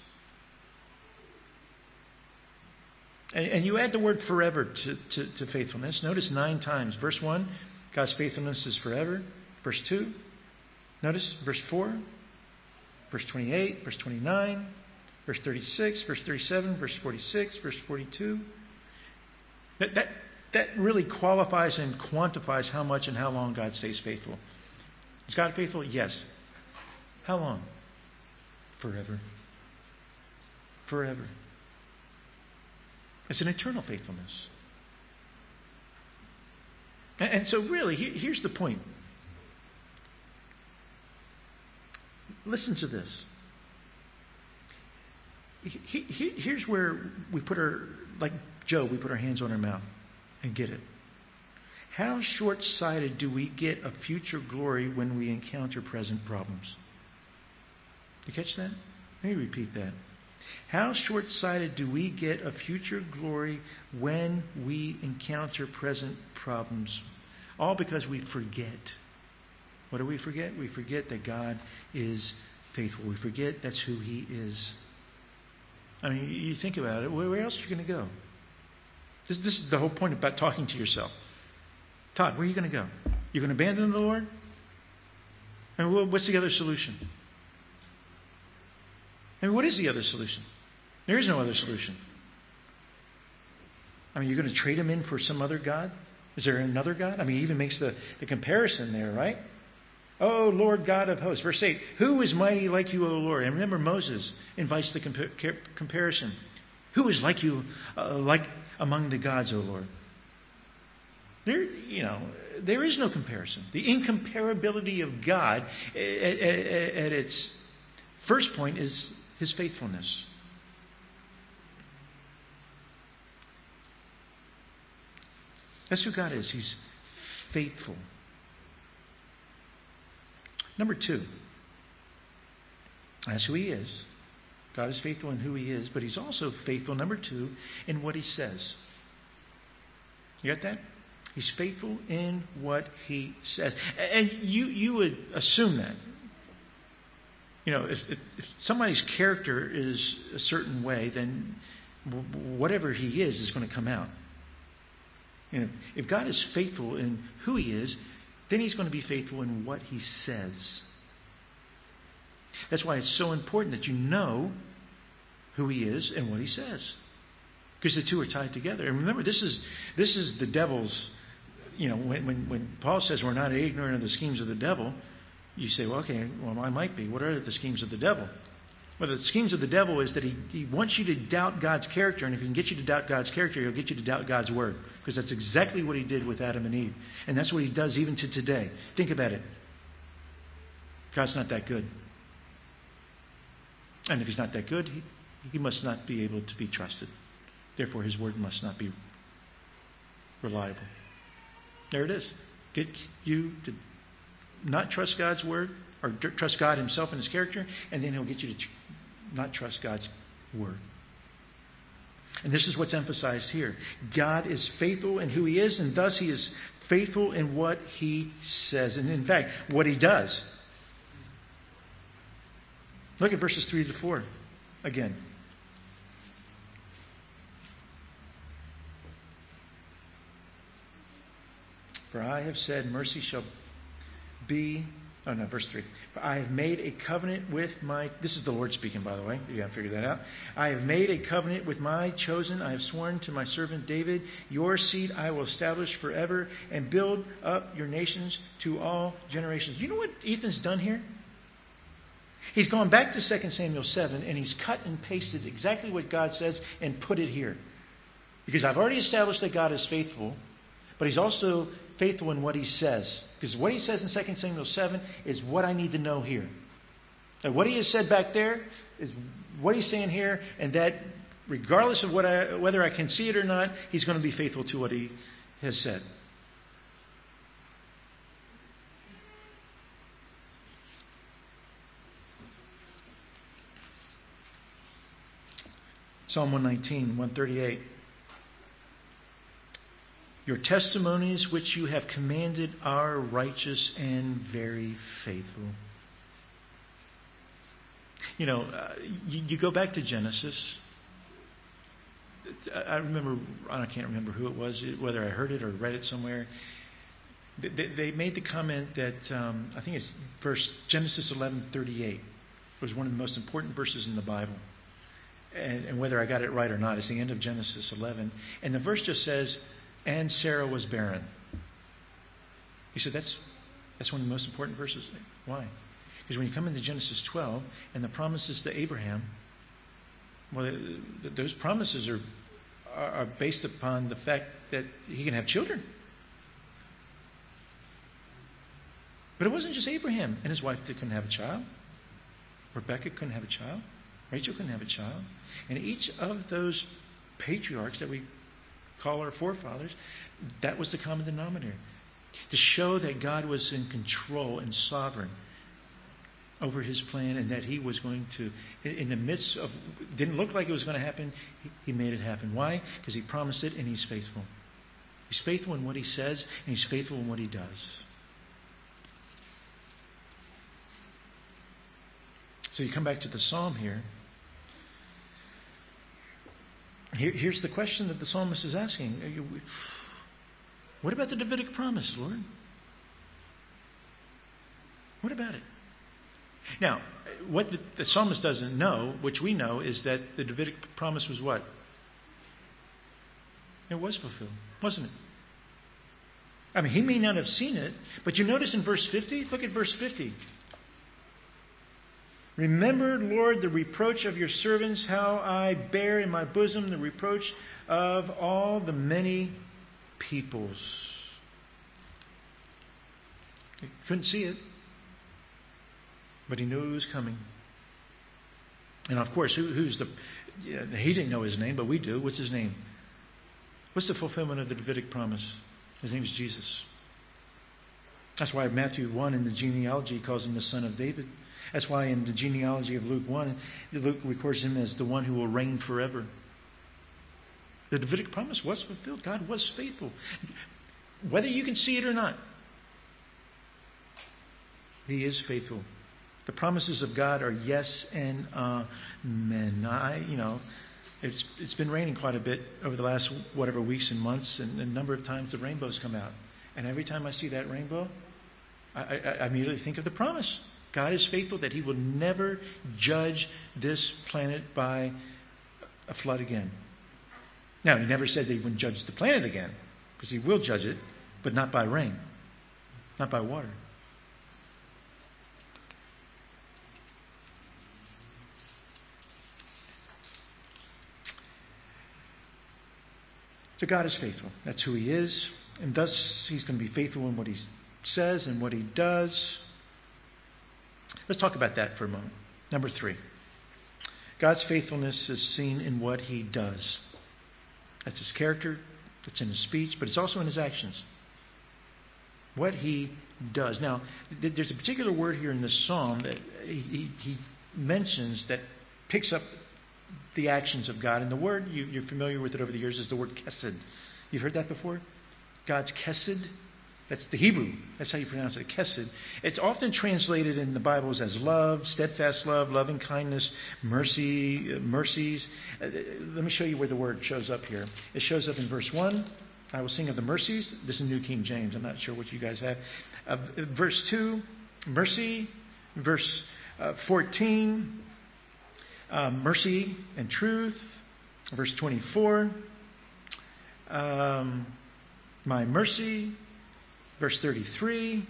And you add the word forever to faithfulness. Notice 9 times. Verse 1, God's faithfulness is forever. Verse 2, notice verse 4, verse 28, verse 29, verse 36, verse 37, verse 46, verse 42. That really qualifies and quantifies how much and how long God stays faithful. Is God faithful? Yes. How long? Forever. Forever. It's an eternal faithfulness. And so really, here's the point. Listen to this. Here's where we put like Job, we put our hands on our mouth and get it. How short-sighted do we get of future glory when we encounter present problems? You catch that? Let me repeat that. How short-sighted do we get of future glory when we encounter present problems? All because we forget. What do we forget? We forget that God is faithful. We forget that's who He is. I mean, you think about it. Where else are you going to go? This is the whole point about talking to yourself. Todd, where are you going to go? You're going to abandon the Lord? And what's the other solution? I mean, what is the other solution? There is no other solution. I mean, you're going to trade Him in for some other God? Is there another God? I mean, He even makes the comparison there, right? Oh, Lord God of hosts. Verse 8, who is mighty like you, O Lord? And remember, Moses invites the comparison. Who is like you, like among the gods, O Lord? There is no comparison. The incomparability of God at its first point is His faithfulness. That's who God is. He's faithful. Number 2, that's who He is. God is faithful in who He is, but He's also faithful, number 2, in what He says. You got that? He's faithful in what He says. And you would assume that. You know, if somebody's character is a certain way, then whatever he is going to come out. You know, if God is faithful in who He is, then He's going to be faithful in what He says. That's why it's so important that you know who He is and what He says. Because the two are tied together. And remember, this is the devil's, you know, when Paul says we're not ignorant of the schemes of the devil, you say, well, okay, well, I might be. What are the schemes of the devil? Well, the schemes of the devil is that he wants you to doubt God's character, and if he can get you to doubt God's character, he'll get you to doubt God's word. Because that's exactly what he did with Adam and Eve. And that's what he does even to today. Think about it. God's not that good. And if He's not that good, he must not be able to be trusted. Therefore, His word must not be reliable. There it is. Get you to not trust God's word, or trust God Himself and His character, and then He'll get you to not trust God's word. And this is what's emphasized here. God is faithful in who he is, and thus he is faithful in what he says. And in fact, what he does. Look at verses 3 to 4 again. For I have said, mercy shall be... Oh no, verse 3. For I have made a covenant with my... This is the Lord speaking, by the way. You haven't figured that out. I have made a covenant with my chosen. I have sworn to my servant David, your seed I will establish forever and build up your nations to all generations. You know what Ethan's done here? He's gone back to 2 Samuel 7 and he's cut and pasted exactly what God says and put it here. Because I've already established that God is faithful, but he's also faithful in what he says. Because what he says in 2 Samuel 7 is what I need to know here. And what he has said back there is what he's saying here, and that regardless of whether I can see it or not, he's going to be faithful to what he has said. Psalm 119, 138. Your testimonies which you have commanded are righteous and very faithful. You know, you go back to Genesis. I can't remember who it was, whether I heard it or read it somewhere. They made the comment that, I think it's Genesis 11:38 was one of the most important verses in the Bible. And whether I got it right or not, it's the end of Genesis 11. And the verse just says, and Sarah was barren. He said that's one of the most important verses. Why? Because when you come into Genesis 12 and the promises to Abraham, well, those promises are based upon the fact that he can have children. But it wasn't just Abraham and his wife that couldn't have a child. Rebecca couldn't have a child. Rachel couldn't have a child. And each of those patriarchs that we call our forefathers, that was the common denominator. To show that God was in control and sovereign over his plan, and that he was going to, in the midst of, didn't look like it was going to happen, he made it happen. Why? Because he promised it and he's faithful. He's faithful in what he says and he's faithful in what he does. So you come back to the psalm here. Here's the question that the psalmist is asking. What about the Davidic promise, Lord? What about it? Now, what the psalmist doesn't know, which we know, is that the Davidic promise was what? It was fulfilled, wasn't it? I mean, he may not have seen it, but you notice in verse 50? Look at verse 50. Remember, Lord, the reproach of your servants, how I bear in my bosom the reproach of all the many peoples. He couldn't see it, but he knew it was coming. And of course, he didn't know his name, but we do. What's his name? What's the fulfillment of the Davidic promise? His name is Jesus. That's why Matthew 1 in the genealogy calls him the son of David. That's why in the genealogy of Luke 1, Luke records him as the one who will reign forever. The Davidic promise was fulfilled. God was faithful. Whether you can see it or not, he is faithful. The promises of God are yes and amen. It's been raining quite a bit over the last weeks and months, and a number of times the rainbows come out. And every time I see that rainbow, I immediately think of the promise. God is faithful that he will never judge this planet by a flood again. Now, he never said that he wouldn't judge the planet again, because he will judge it, but not by rain, not by water. So God is faithful. That's who he is. And thus, he's going to be faithful in what he says and what he does. Let's talk about that for a moment. Number 3. God's faithfulness is seen in what he does. That's his character. That's in his speech. But it's also in his actions. What he does. Now, there's a particular word here in this psalm that he mentions that picks up the actions of God. And the word, you're familiar with it over the years, is the word kesed. You've heard that before? God's kesed. That's the Hebrew. That's how you pronounce it, kesed. It's often translated in the Bibles as love, steadfast love, loving kindness, mercy, mercies. Let me show you where the word shows up here. It shows up in verse 1. I will sing of the mercies. This is New King James. I'm not sure what you guys have. Verse 2, mercy. Verse 14, mercy and truth. Verse 24, my mercy. Verse 33,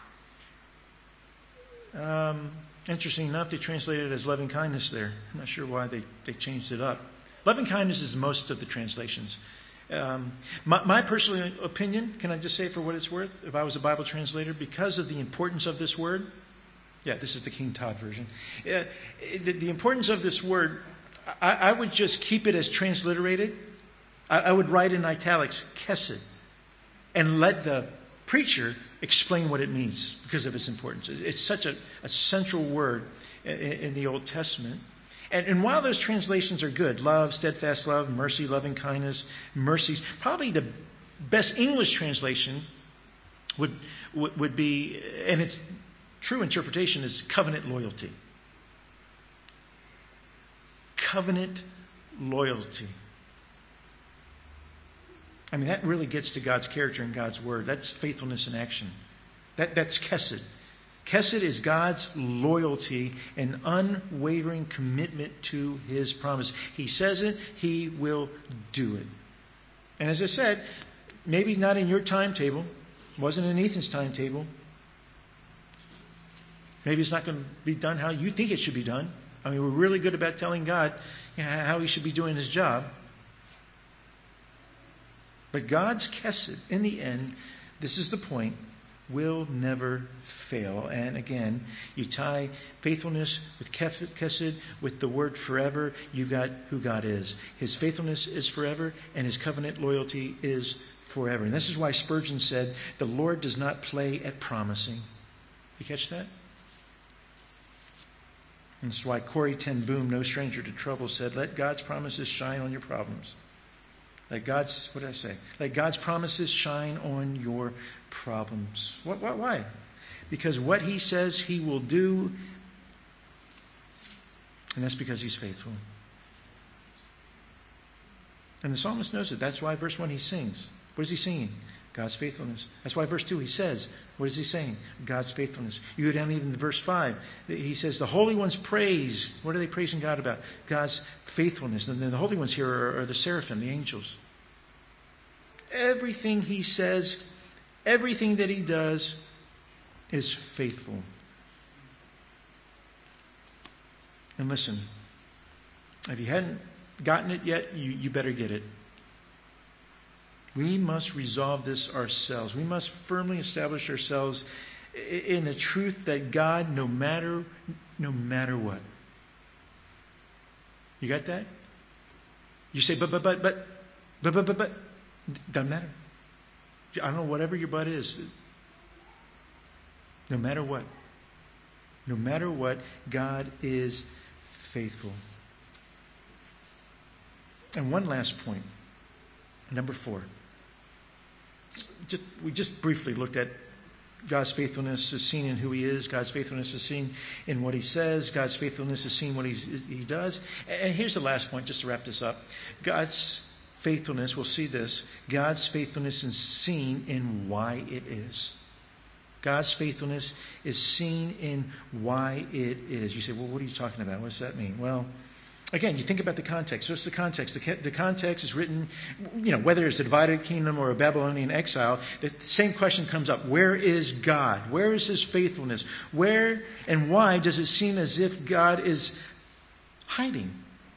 interesting enough, they translated it as loving kindness there. I'm not sure why they changed it up. Loving kindness is most of the translations. My personal opinion, can I just say for what it's worth, if I was a Bible translator, because of the importance of this word, yeah, this is the King Todd version. The importance of this word, I would just keep it as transliterated. I would write in italics, kesed, and let the preacher explain what it means because of its importance. It's such a central word in the Old Testament. And while those translations are good, love, steadfast love, mercy, loving kindness, mercies, probably the best English translation would be, and its true interpretation is covenant loyalty. Covenant loyalty. I mean, that really gets to God's character and God's word. That's faithfulness in action. That's kesed. Kesed is God's loyalty and unwavering commitment to His promise. He says it, He will do it. And as I said, maybe not in your timetable, wasn't in Ethan's timetable. Maybe it's not going to be done how you think it should be done. I mean, we're really good about telling God how He should be doing His job. But God's kesed, in the end, this is the point, will never fail. And again, you tie faithfulness with kesed, with the word forever, you got who God is. His faithfulness is forever, and His covenant loyalty is forever. And this is why Spurgeon said, the Lord does not play at promising. You catch that? And this is why Corrie ten Boom, no stranger to trouble, said, let God's promises shine on your problems. Let God's promises shine on your problems. Why? Because what He says He will do, and that's because He's faithful. And the psalmist knows it. That's why verse 1 he sings. What is he singing? God's faithfulness. That's why verse 2 he says, what is he saying? God's faithfulness. You go down even to verse 5. He says, the Holy Ones praise. What are they praising God about? God's faithfulness. And then the Holy Ones here are the seraphim, the angels. Everything He says, everything that He does is faithful. And listen, if you hadn't gotten it yet, you better get it. We must resolve this ourselves. We must firmly establish ourselves in the truth that God, no matter what. You got that? You say, but, doesn't matter. I don't know, whatever your but is. No matter what. No matter what, God is faithful. And one last point. Number 4. We just briefly looked at God's faithfulness is seen in who He is. God's faithfulness is seen in what He says. God's faithfulness is seen what He does. And here's the last point, just to wrap this up. God's faithfulness, we'll see this, God's faithfulness is seen in why it is. God's faithfulness is seen in why it is. You say, well, what are you talking about? What does that mean? Well, again, you think about the context. What's the context? The context is written, whether it's a divided kingdom or a Babylonian exile, the same question comes up. Where is God? Where is His faithfulness? Where and why does it seem as if God is hiding?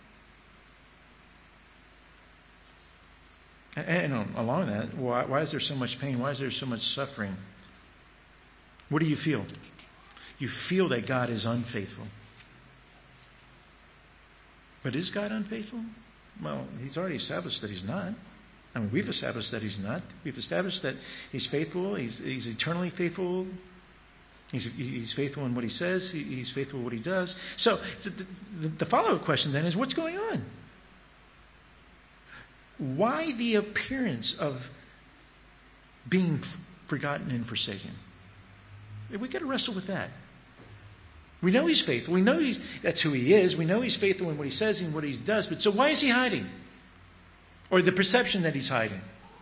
And along that, why is there so much pain? Why is there so much suffering? What do you feel? You feel that God is unfaithful. But is God unfaithful? Well, He's already established that He's not. I mean, we've established that He's not. We've established that He's faithful. He's eternally faithful. He's faithful in what he says. He's faithful in what he does. So the follow-up question then is, what's going on? Why the appearance of being forgotten and forsaken? We've got to wrestle with that. We know he's faithful. We know that's who he is. We know he's faithful in what he says and what he does. But so why is he hiding? Or the perception that he's hiding?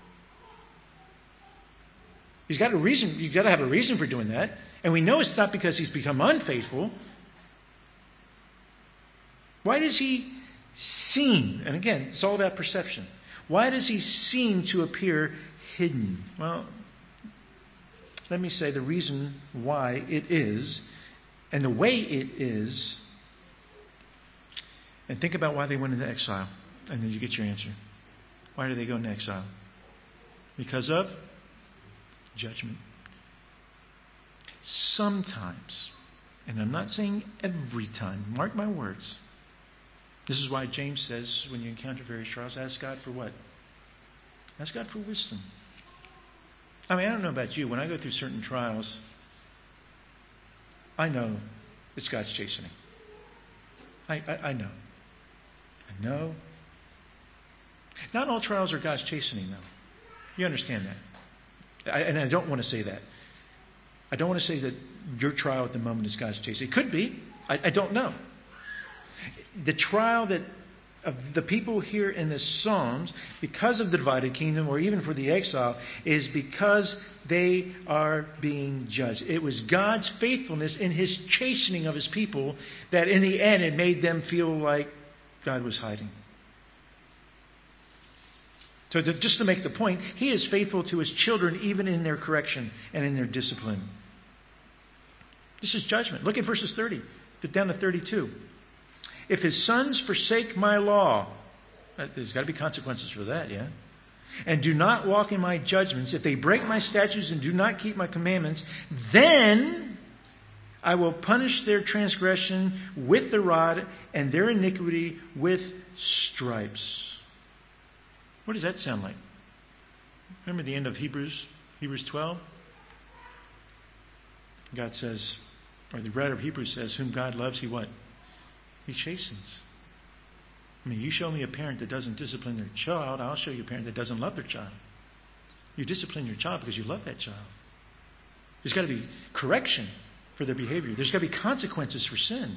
He's got a reason. You've got to have a reason for doing that. And we know it's not because he's become unfaithful. Why does he seem, and again, it's all about perception. Why does he seem to appear hidden? Well, let me say the reason why it is, and the way it is, and think about why they went into exile, and then you get your answer. Why did they go into exile? Because of judgment. Sometimes, and I'm not saying every time, mark my words. This is why James says, when you encounter various trials, ask God for what? Ask God for wisdom. I mean, I don't know about you. When I go through certain trials, I know it's God's chastening. I know. I know. Not all trials are God's chastening, though. You understand that. And I don't want to say that. I don't want to say that your trial at the moment is God's chastening. It could be. I don't know. The trial that of the people here in the Psalms, because of the divided kingdom, or even for the exile, is because they are being judged. It was God's faithfulness in his chastening of his people that in the end it made them feel like God was hiding. So just to make the point, he is faithful to his children even in their correction and in their discipline. This is judgment. Look at verses 30 down to 32. If his sons forsake my law, there's got to be consequences for that, yeah? And do not walk in my judgments, if they break my statutes and do not keep my commandments, then I will punish their transgression with the rod and their iniquity with stripes. What does that sound like? Remember the end of Hebrews 12? God says, or the writer of Hebrews says, whom God loves, he what? He chastens. I mean, you show me a parent that doesn't discipline their child, I'll show you a parent that doesn't love their child. You discipline your child because you love that child. There's got to be correction for their behavior. There's got to be consequences for sin.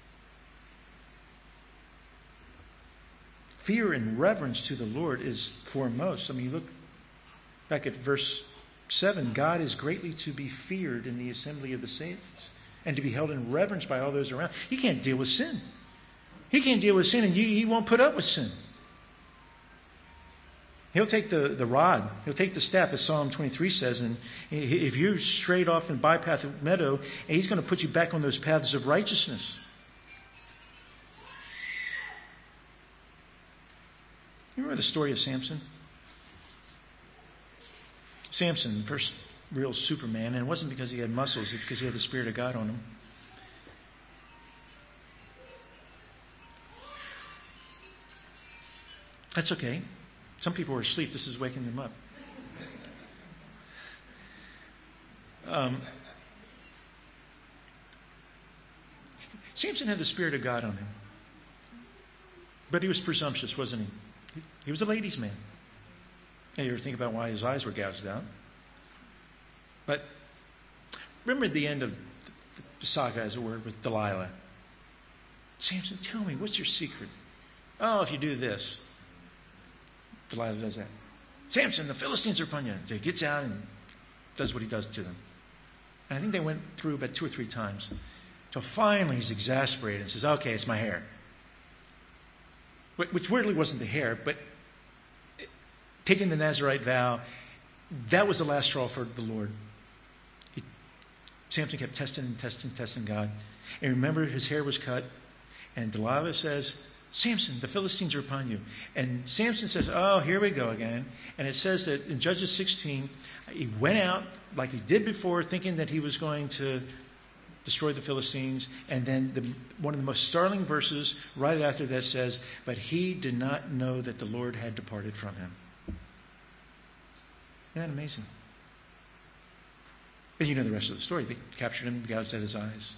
Fear and reverence to the Lord is foremost. I mean, you look back at verse 7. God is greatly to be feared in the assembly of the saints and to be held in reverence by all those around. He can't deal with sin. He can't deal with sin, and he won't put up with sin. He'll take the rod. He'll take the staff, as Psalm 23 says, and if you're straight off and bypath the meadow, he's going to put you back on those paths of righteousness. You remember the story of Samson? Samson, the first real Superman, and it wasn't because he had muscles, it's because he had the Spirit of God on him. That's okay. Some people are asleep. This is waking them up. Samson had the Spirit of God on him. But he was presumptuous, wasn't he? He was a ladies' man. Now, you ever think about why his eyes were gouged out? But remember the end of the saga, as it were, with Delilah. Samson, tell me, what's your secret? Oh, if you do this. Delilah does that. Samson, the Philistines are upon you. So he gets out and does what he does to them. And I think they went through about 2 or 3 times. Till finally he's exasperated and says, okay, it's my hair. Which weirdly wasn't the hair, but taking the Nazirite vow, that was the last straw for the Lord. Samson kept testing God. And remember, his hair was cut. And Delilah says, Samson, the Philistines are upon you. And Samson says, oh, here we go again. And it says that in Judges 16, he went out like he did before, thinking that he was going to destroy the Philistines. And then one of the most startling verses right after that says, but he did not know that the Lord had departed from him. Isn't that amazing? And you know the rest of the story. They captured him, gouged out his eyes.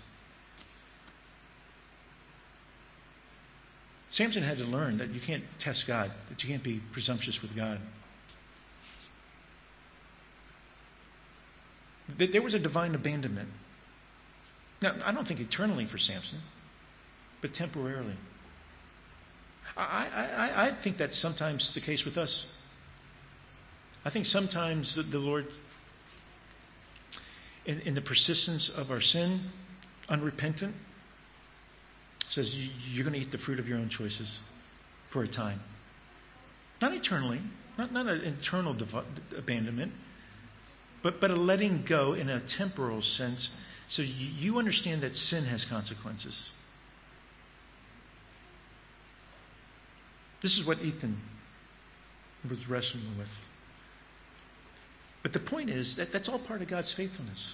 Samson had to learn that you can't test God, that you can't be presumptuous with God. There was a divine abandonment. Now, I don't think eternally for Samson, but temporarily. I think that's sometimes the case with us. I think sometimes the Lord, in the persistence of our sin, unrepentant, says you're going to eat the fruit of your own choices for a time. Not eternally, not an eternal abandonment, but a letting go in a temporal sense, so you understand that sin has consequences. This is what Ethan was wrestling with. But the point is that that's all part of God's faithfulness.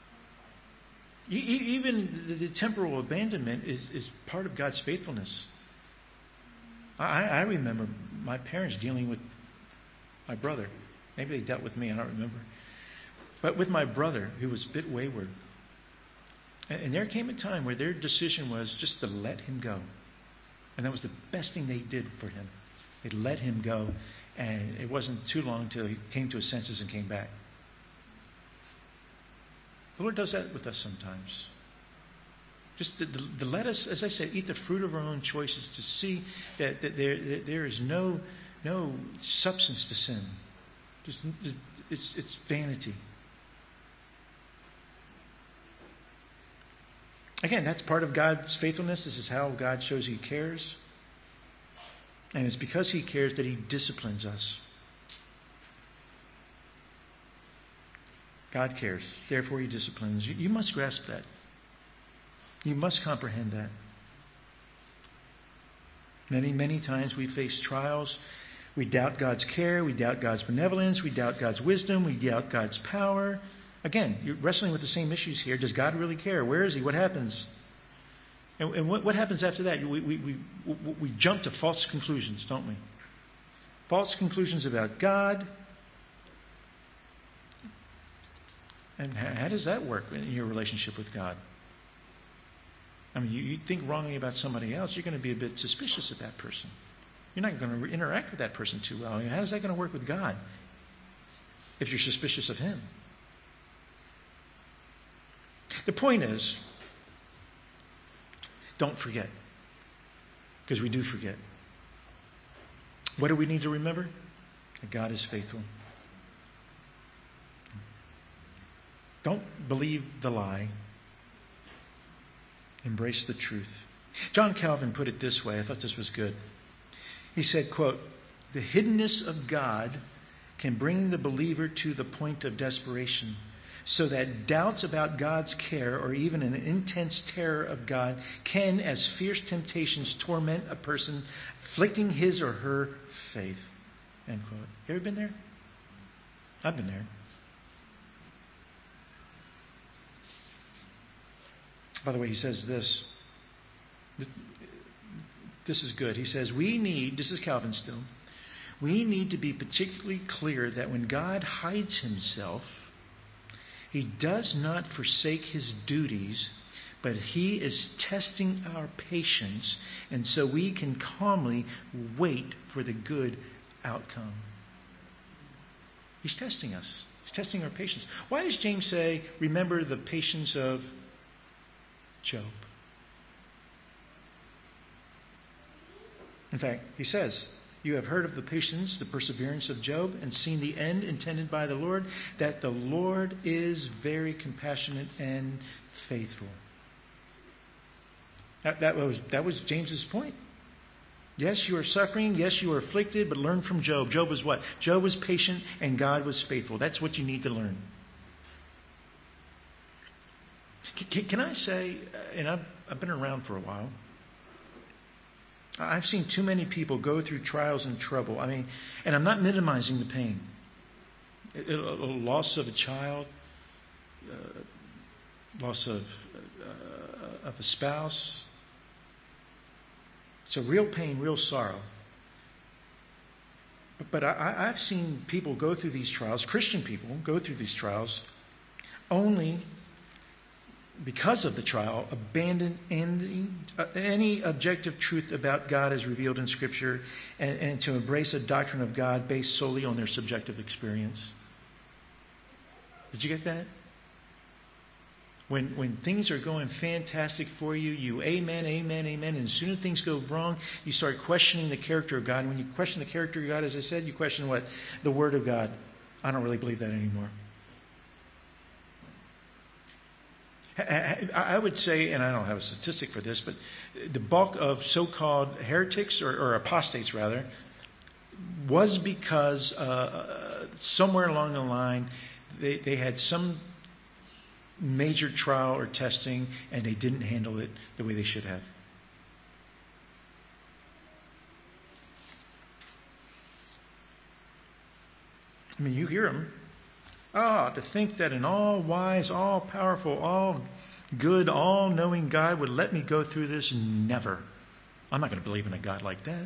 Even the temporal abandonment is part of God's faithfulness. I remember my parents dealing with my brother. Maybe they dealt with me, I don't remember. But with my brother, who was a bit wayward. And there came a time where their decision was just to let him go. And that was the best thing they did for him. They let him go, and it wasn't too long until he came to his senses and came back. The Lord does that with us sometimes. Just to let us, as I said, eat the fruit of our own choices, to see that there is no substance to sin. It's vanity. Again, that's part of God's faithfulness. This is how God shows He cares. And it's because He cares that He disciplines us. God cares. Therefore, He disciplines. You must grasp that. You must comprehend that. Many, many times we face trials. We doubt God's care. We doubt God's benevolence. We doubt God's wisdom. We doubt God's power. Again, you're wrestling with the same issues here. Does God really care? Where is He? What happens? And what happens after that? We jump to false conclusions, don't we? False conclusions about God. And how does that work in your relationship with God? I mean, you think wrongly about somebody else, you're going to be a bit suspicious of that person. You're not going to interact with that person too well. How is that going to work with God if you're suspicious of Him? The point is, don't forget. Because we do forget. What do we need to remember? That God is faithful. Don't believe the lie. Embrace the truth. John Calvin put it this way. I thought this was good. He said, quote, "The hiddenness of God can bring the believer to the point of desperation, so that doubts about God's care or even an intense terror of God can, as fierce temptations, torment a person, afflicting his or her faith." End quote. You ever been there? I've been there. By the way, he says this. This is good. He says, this is Calvin still, we need to be particularly clear that when God hides Himself, He does not forsake His duties, but He is testing our patience, and so we can calmly wait for the good outcome. He's testing us. He's testing our patience. Why does James say, remember the patience of Job? In fact, he says, you have heard of the patience, the perseverance of Job, and seen the end intended by the Lord, that the Lord is very compassionate and faithful. That was James's point. Yes, you are suffering. Yes, you are afflicted, but learn from Job. Job was what? Job was patient and God was faithful. That's what you need to learn. Can I say, and I've been around for a while, I've seen too many people go through trials and trouble. I mean, and I'm not minimizing the pain. A loss of a child, loss of a spouse. It's a real pain, real sorrow. But I've seen people go through these trials, Christian people go through these trials, only because of the trial, abandon any objective truth about God as revealed in Scripture and to embrace a doctrine of God based solely on their subjective experience. Did you get that? When things are going fantastic for you, you amen, amen, amen. And as soon as things go wrong, you start questioning the character of God. And when you question the character of God, as I said, you question what? The Word of God. I don't really believe that anymore. I would say, and I don't have a statistic for this, but the bulk of so-called heretics, or apostates rather, was because somewhere along the line they had some major trial or testing and they didn't handle it the way they should have. I mean, you hear them. To think that an all-wise, all-powerful, all-good, all-knowing God would let me go through this? Never. I'm not going to believe in a God like that.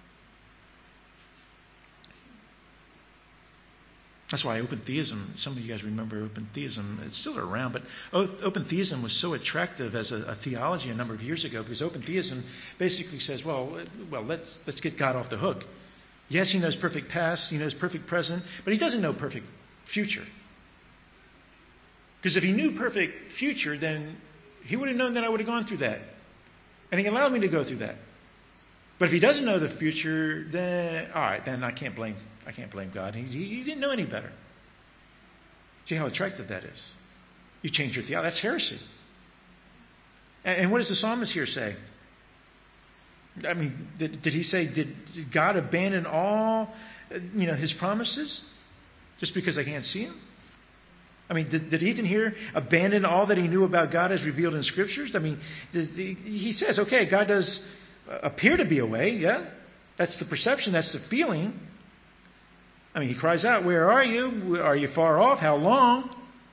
That's why open theism, some of you guys remember open theism, it's still around, but open theism was so attractive as a theology a number of years ago, because open theism basically says, well, let's get God off the hook. Yes, he knows perfect past, he knows perfect present, but he doesn't know perfect future. Because if he knew perfect future, then he would have known that I would have gone through that. And he allowed me to go through that. But if he doesn't know the future, then all right, then I can't blame God. He didn't know any better. See how attractive that is. You change your theology. That's heresy. And what does the psalmist here say? I mean, did he say, did God abandon all, his promises just because I can't see him? I mean, did Ethan here abandon all that he knew about God as revealed in Scriptures? I mean, he says, okay, God does appear to be away, yeah? That's the perception, that's the feeling. I mean, he cries out, where are you? Are you far off? How long?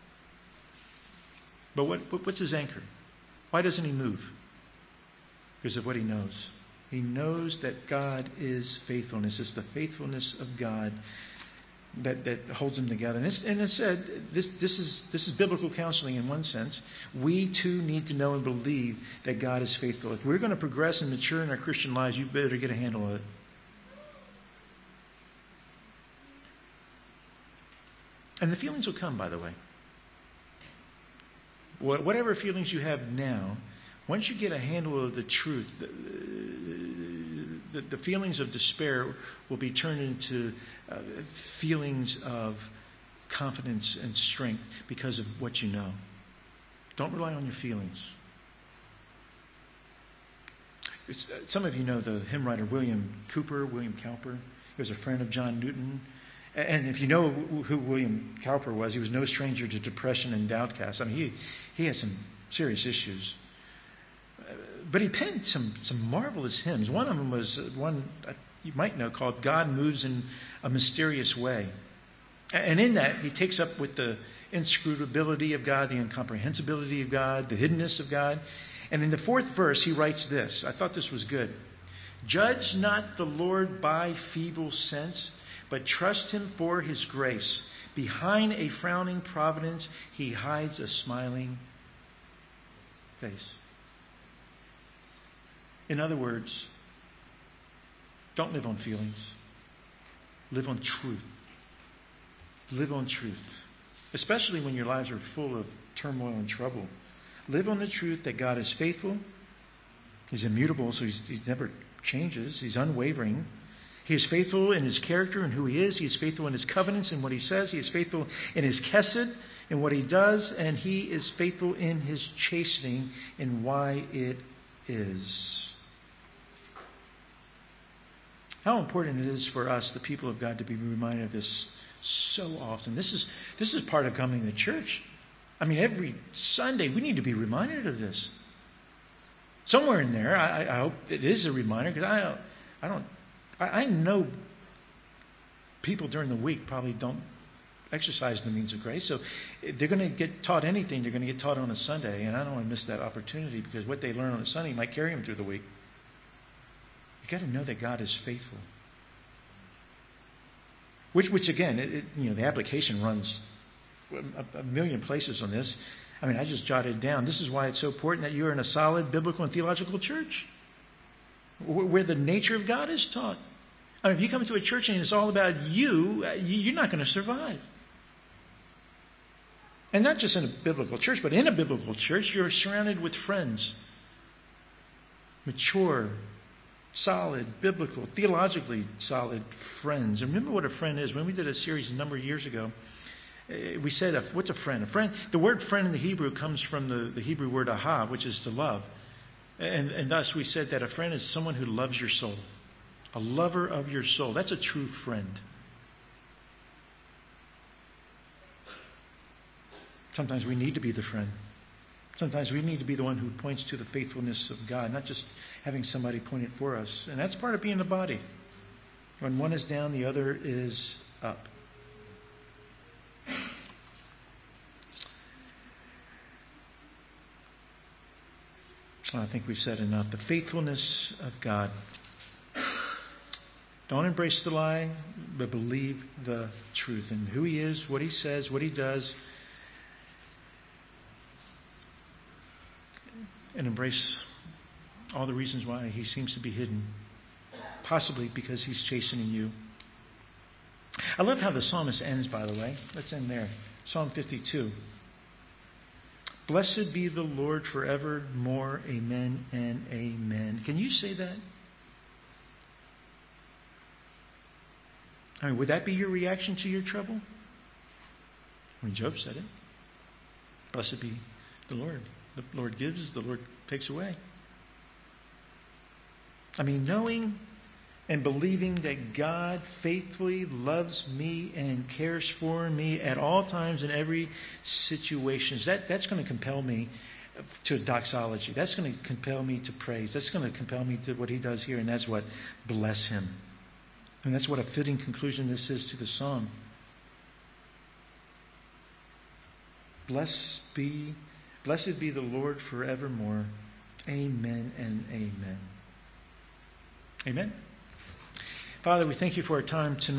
But what's his anchor? Why doesn't he move? Because of what he knows. He knows that God is faithfulness. It's the faithfulness of God that holds him together. And it said, this is biblical counseling in one sense. We too need to know and believe that God is faithful. If we're going to progress and mature in our Christian lives, you better get a handle on it. And the feelings will come, by the way. Whatever feelings you have now, once you get a handle of the truth, the feelings of despair will be turned into feelings of confidence and strength because of what you know. Don't rely on your feelings. Some of you know the hymn writer William Cowper. He was a friend of John Newton. And if you know who William Cowper was, he was no stranger to depression and downcast. I mean, he had some serious issues. But he penned some marvelous hymns. One of them was one you might know called God Moves in a Mysterious Way. And in that, he takes up with the inscrutability of God, the incomprehensibility of God, the hiddenness of God. And in the fourth verse, he writes this. I thought this was good. Judge not the Lord by feeble sense, but trust him for his grace. Behind a frowning providence, he hides a smiling face. In other words, don't live on feelings. Live on truth. Live on truth. Especially when your lives are full of turmoil and trouble. Live on the truth that God is faithful. He's immutable, so he never changes. He's unwavering. He is faithful in his character and who he is. He is faithful in his covenants and what he says. He is faithful in his chesed and what he does. And he is faithful in his chastening and why it is. How important it is for us, the people of God, to be reminded of this so often. This is part of coming to church. I mean, every Sunday we need to be reminded of this. Somewhere in there, I hope it is a reminder, because I know people during the week probably don't exercise the means of grace. So if they're going to get taught anything, they're going to get taught on a Sunday. And I don't want to miss that opportunity, because what they learn on a Sunday might carry them through the week. You've got to know that God is faithful. Which again, the application runs a million places on this. I mean, I just jotted it down. This is why it's so important that you're in a solid biblical and theological church where the nature of God is taught. I mean, if you come to a church and it's all about you, you're not going to survive. And not just in a biblical church, but in a biblical church, you're surrounded with friends. Mature, solid, biblical, theologically solid friends. And remember what a friend is. When we did a series a number of years ago, we said, what's a friend? A friend, the word friend in the Hebrew comes from the Hebrew word aha, which is to love. And thus we said that a friend is someone who loves your soul. A lover of your soul. That's a true friend. Sometimes we need to be the friend. Sometimes we need to be the one who points to the faithfulness of God, not just having somebody point it for us. And that's part of being a body. When one is down, the other is up. I think we've said enough. The faithfulness of God. Don't embrace the lie, but believe the truth and who He is, what He says, what He does. And embrace all the reasons why He seems to be hidden. Possibly because He's chastening you. I love how the psalmist ends, by the way. Let's end there. Psalm 52. Blessed be the Lord forevermore. Amen and amen. Can you say that? I mean, would that be your reaction to your trouble? I mean, Job said it. Blessed be the Lord. The Lord gives, the Lord takes away. I mean, knowing and believing that God faithfully loves me and cares for me at all times in every situation, that's going to compel me to doxology. That's going to compel me to praise. That's going to compel me to what He does here, and that's what bless Him. And that's what a fitting conclusion this is to the psalm. Blessed be the Lord forevermore. Amen and amen. Amen. Father, we thank You for our time tonight.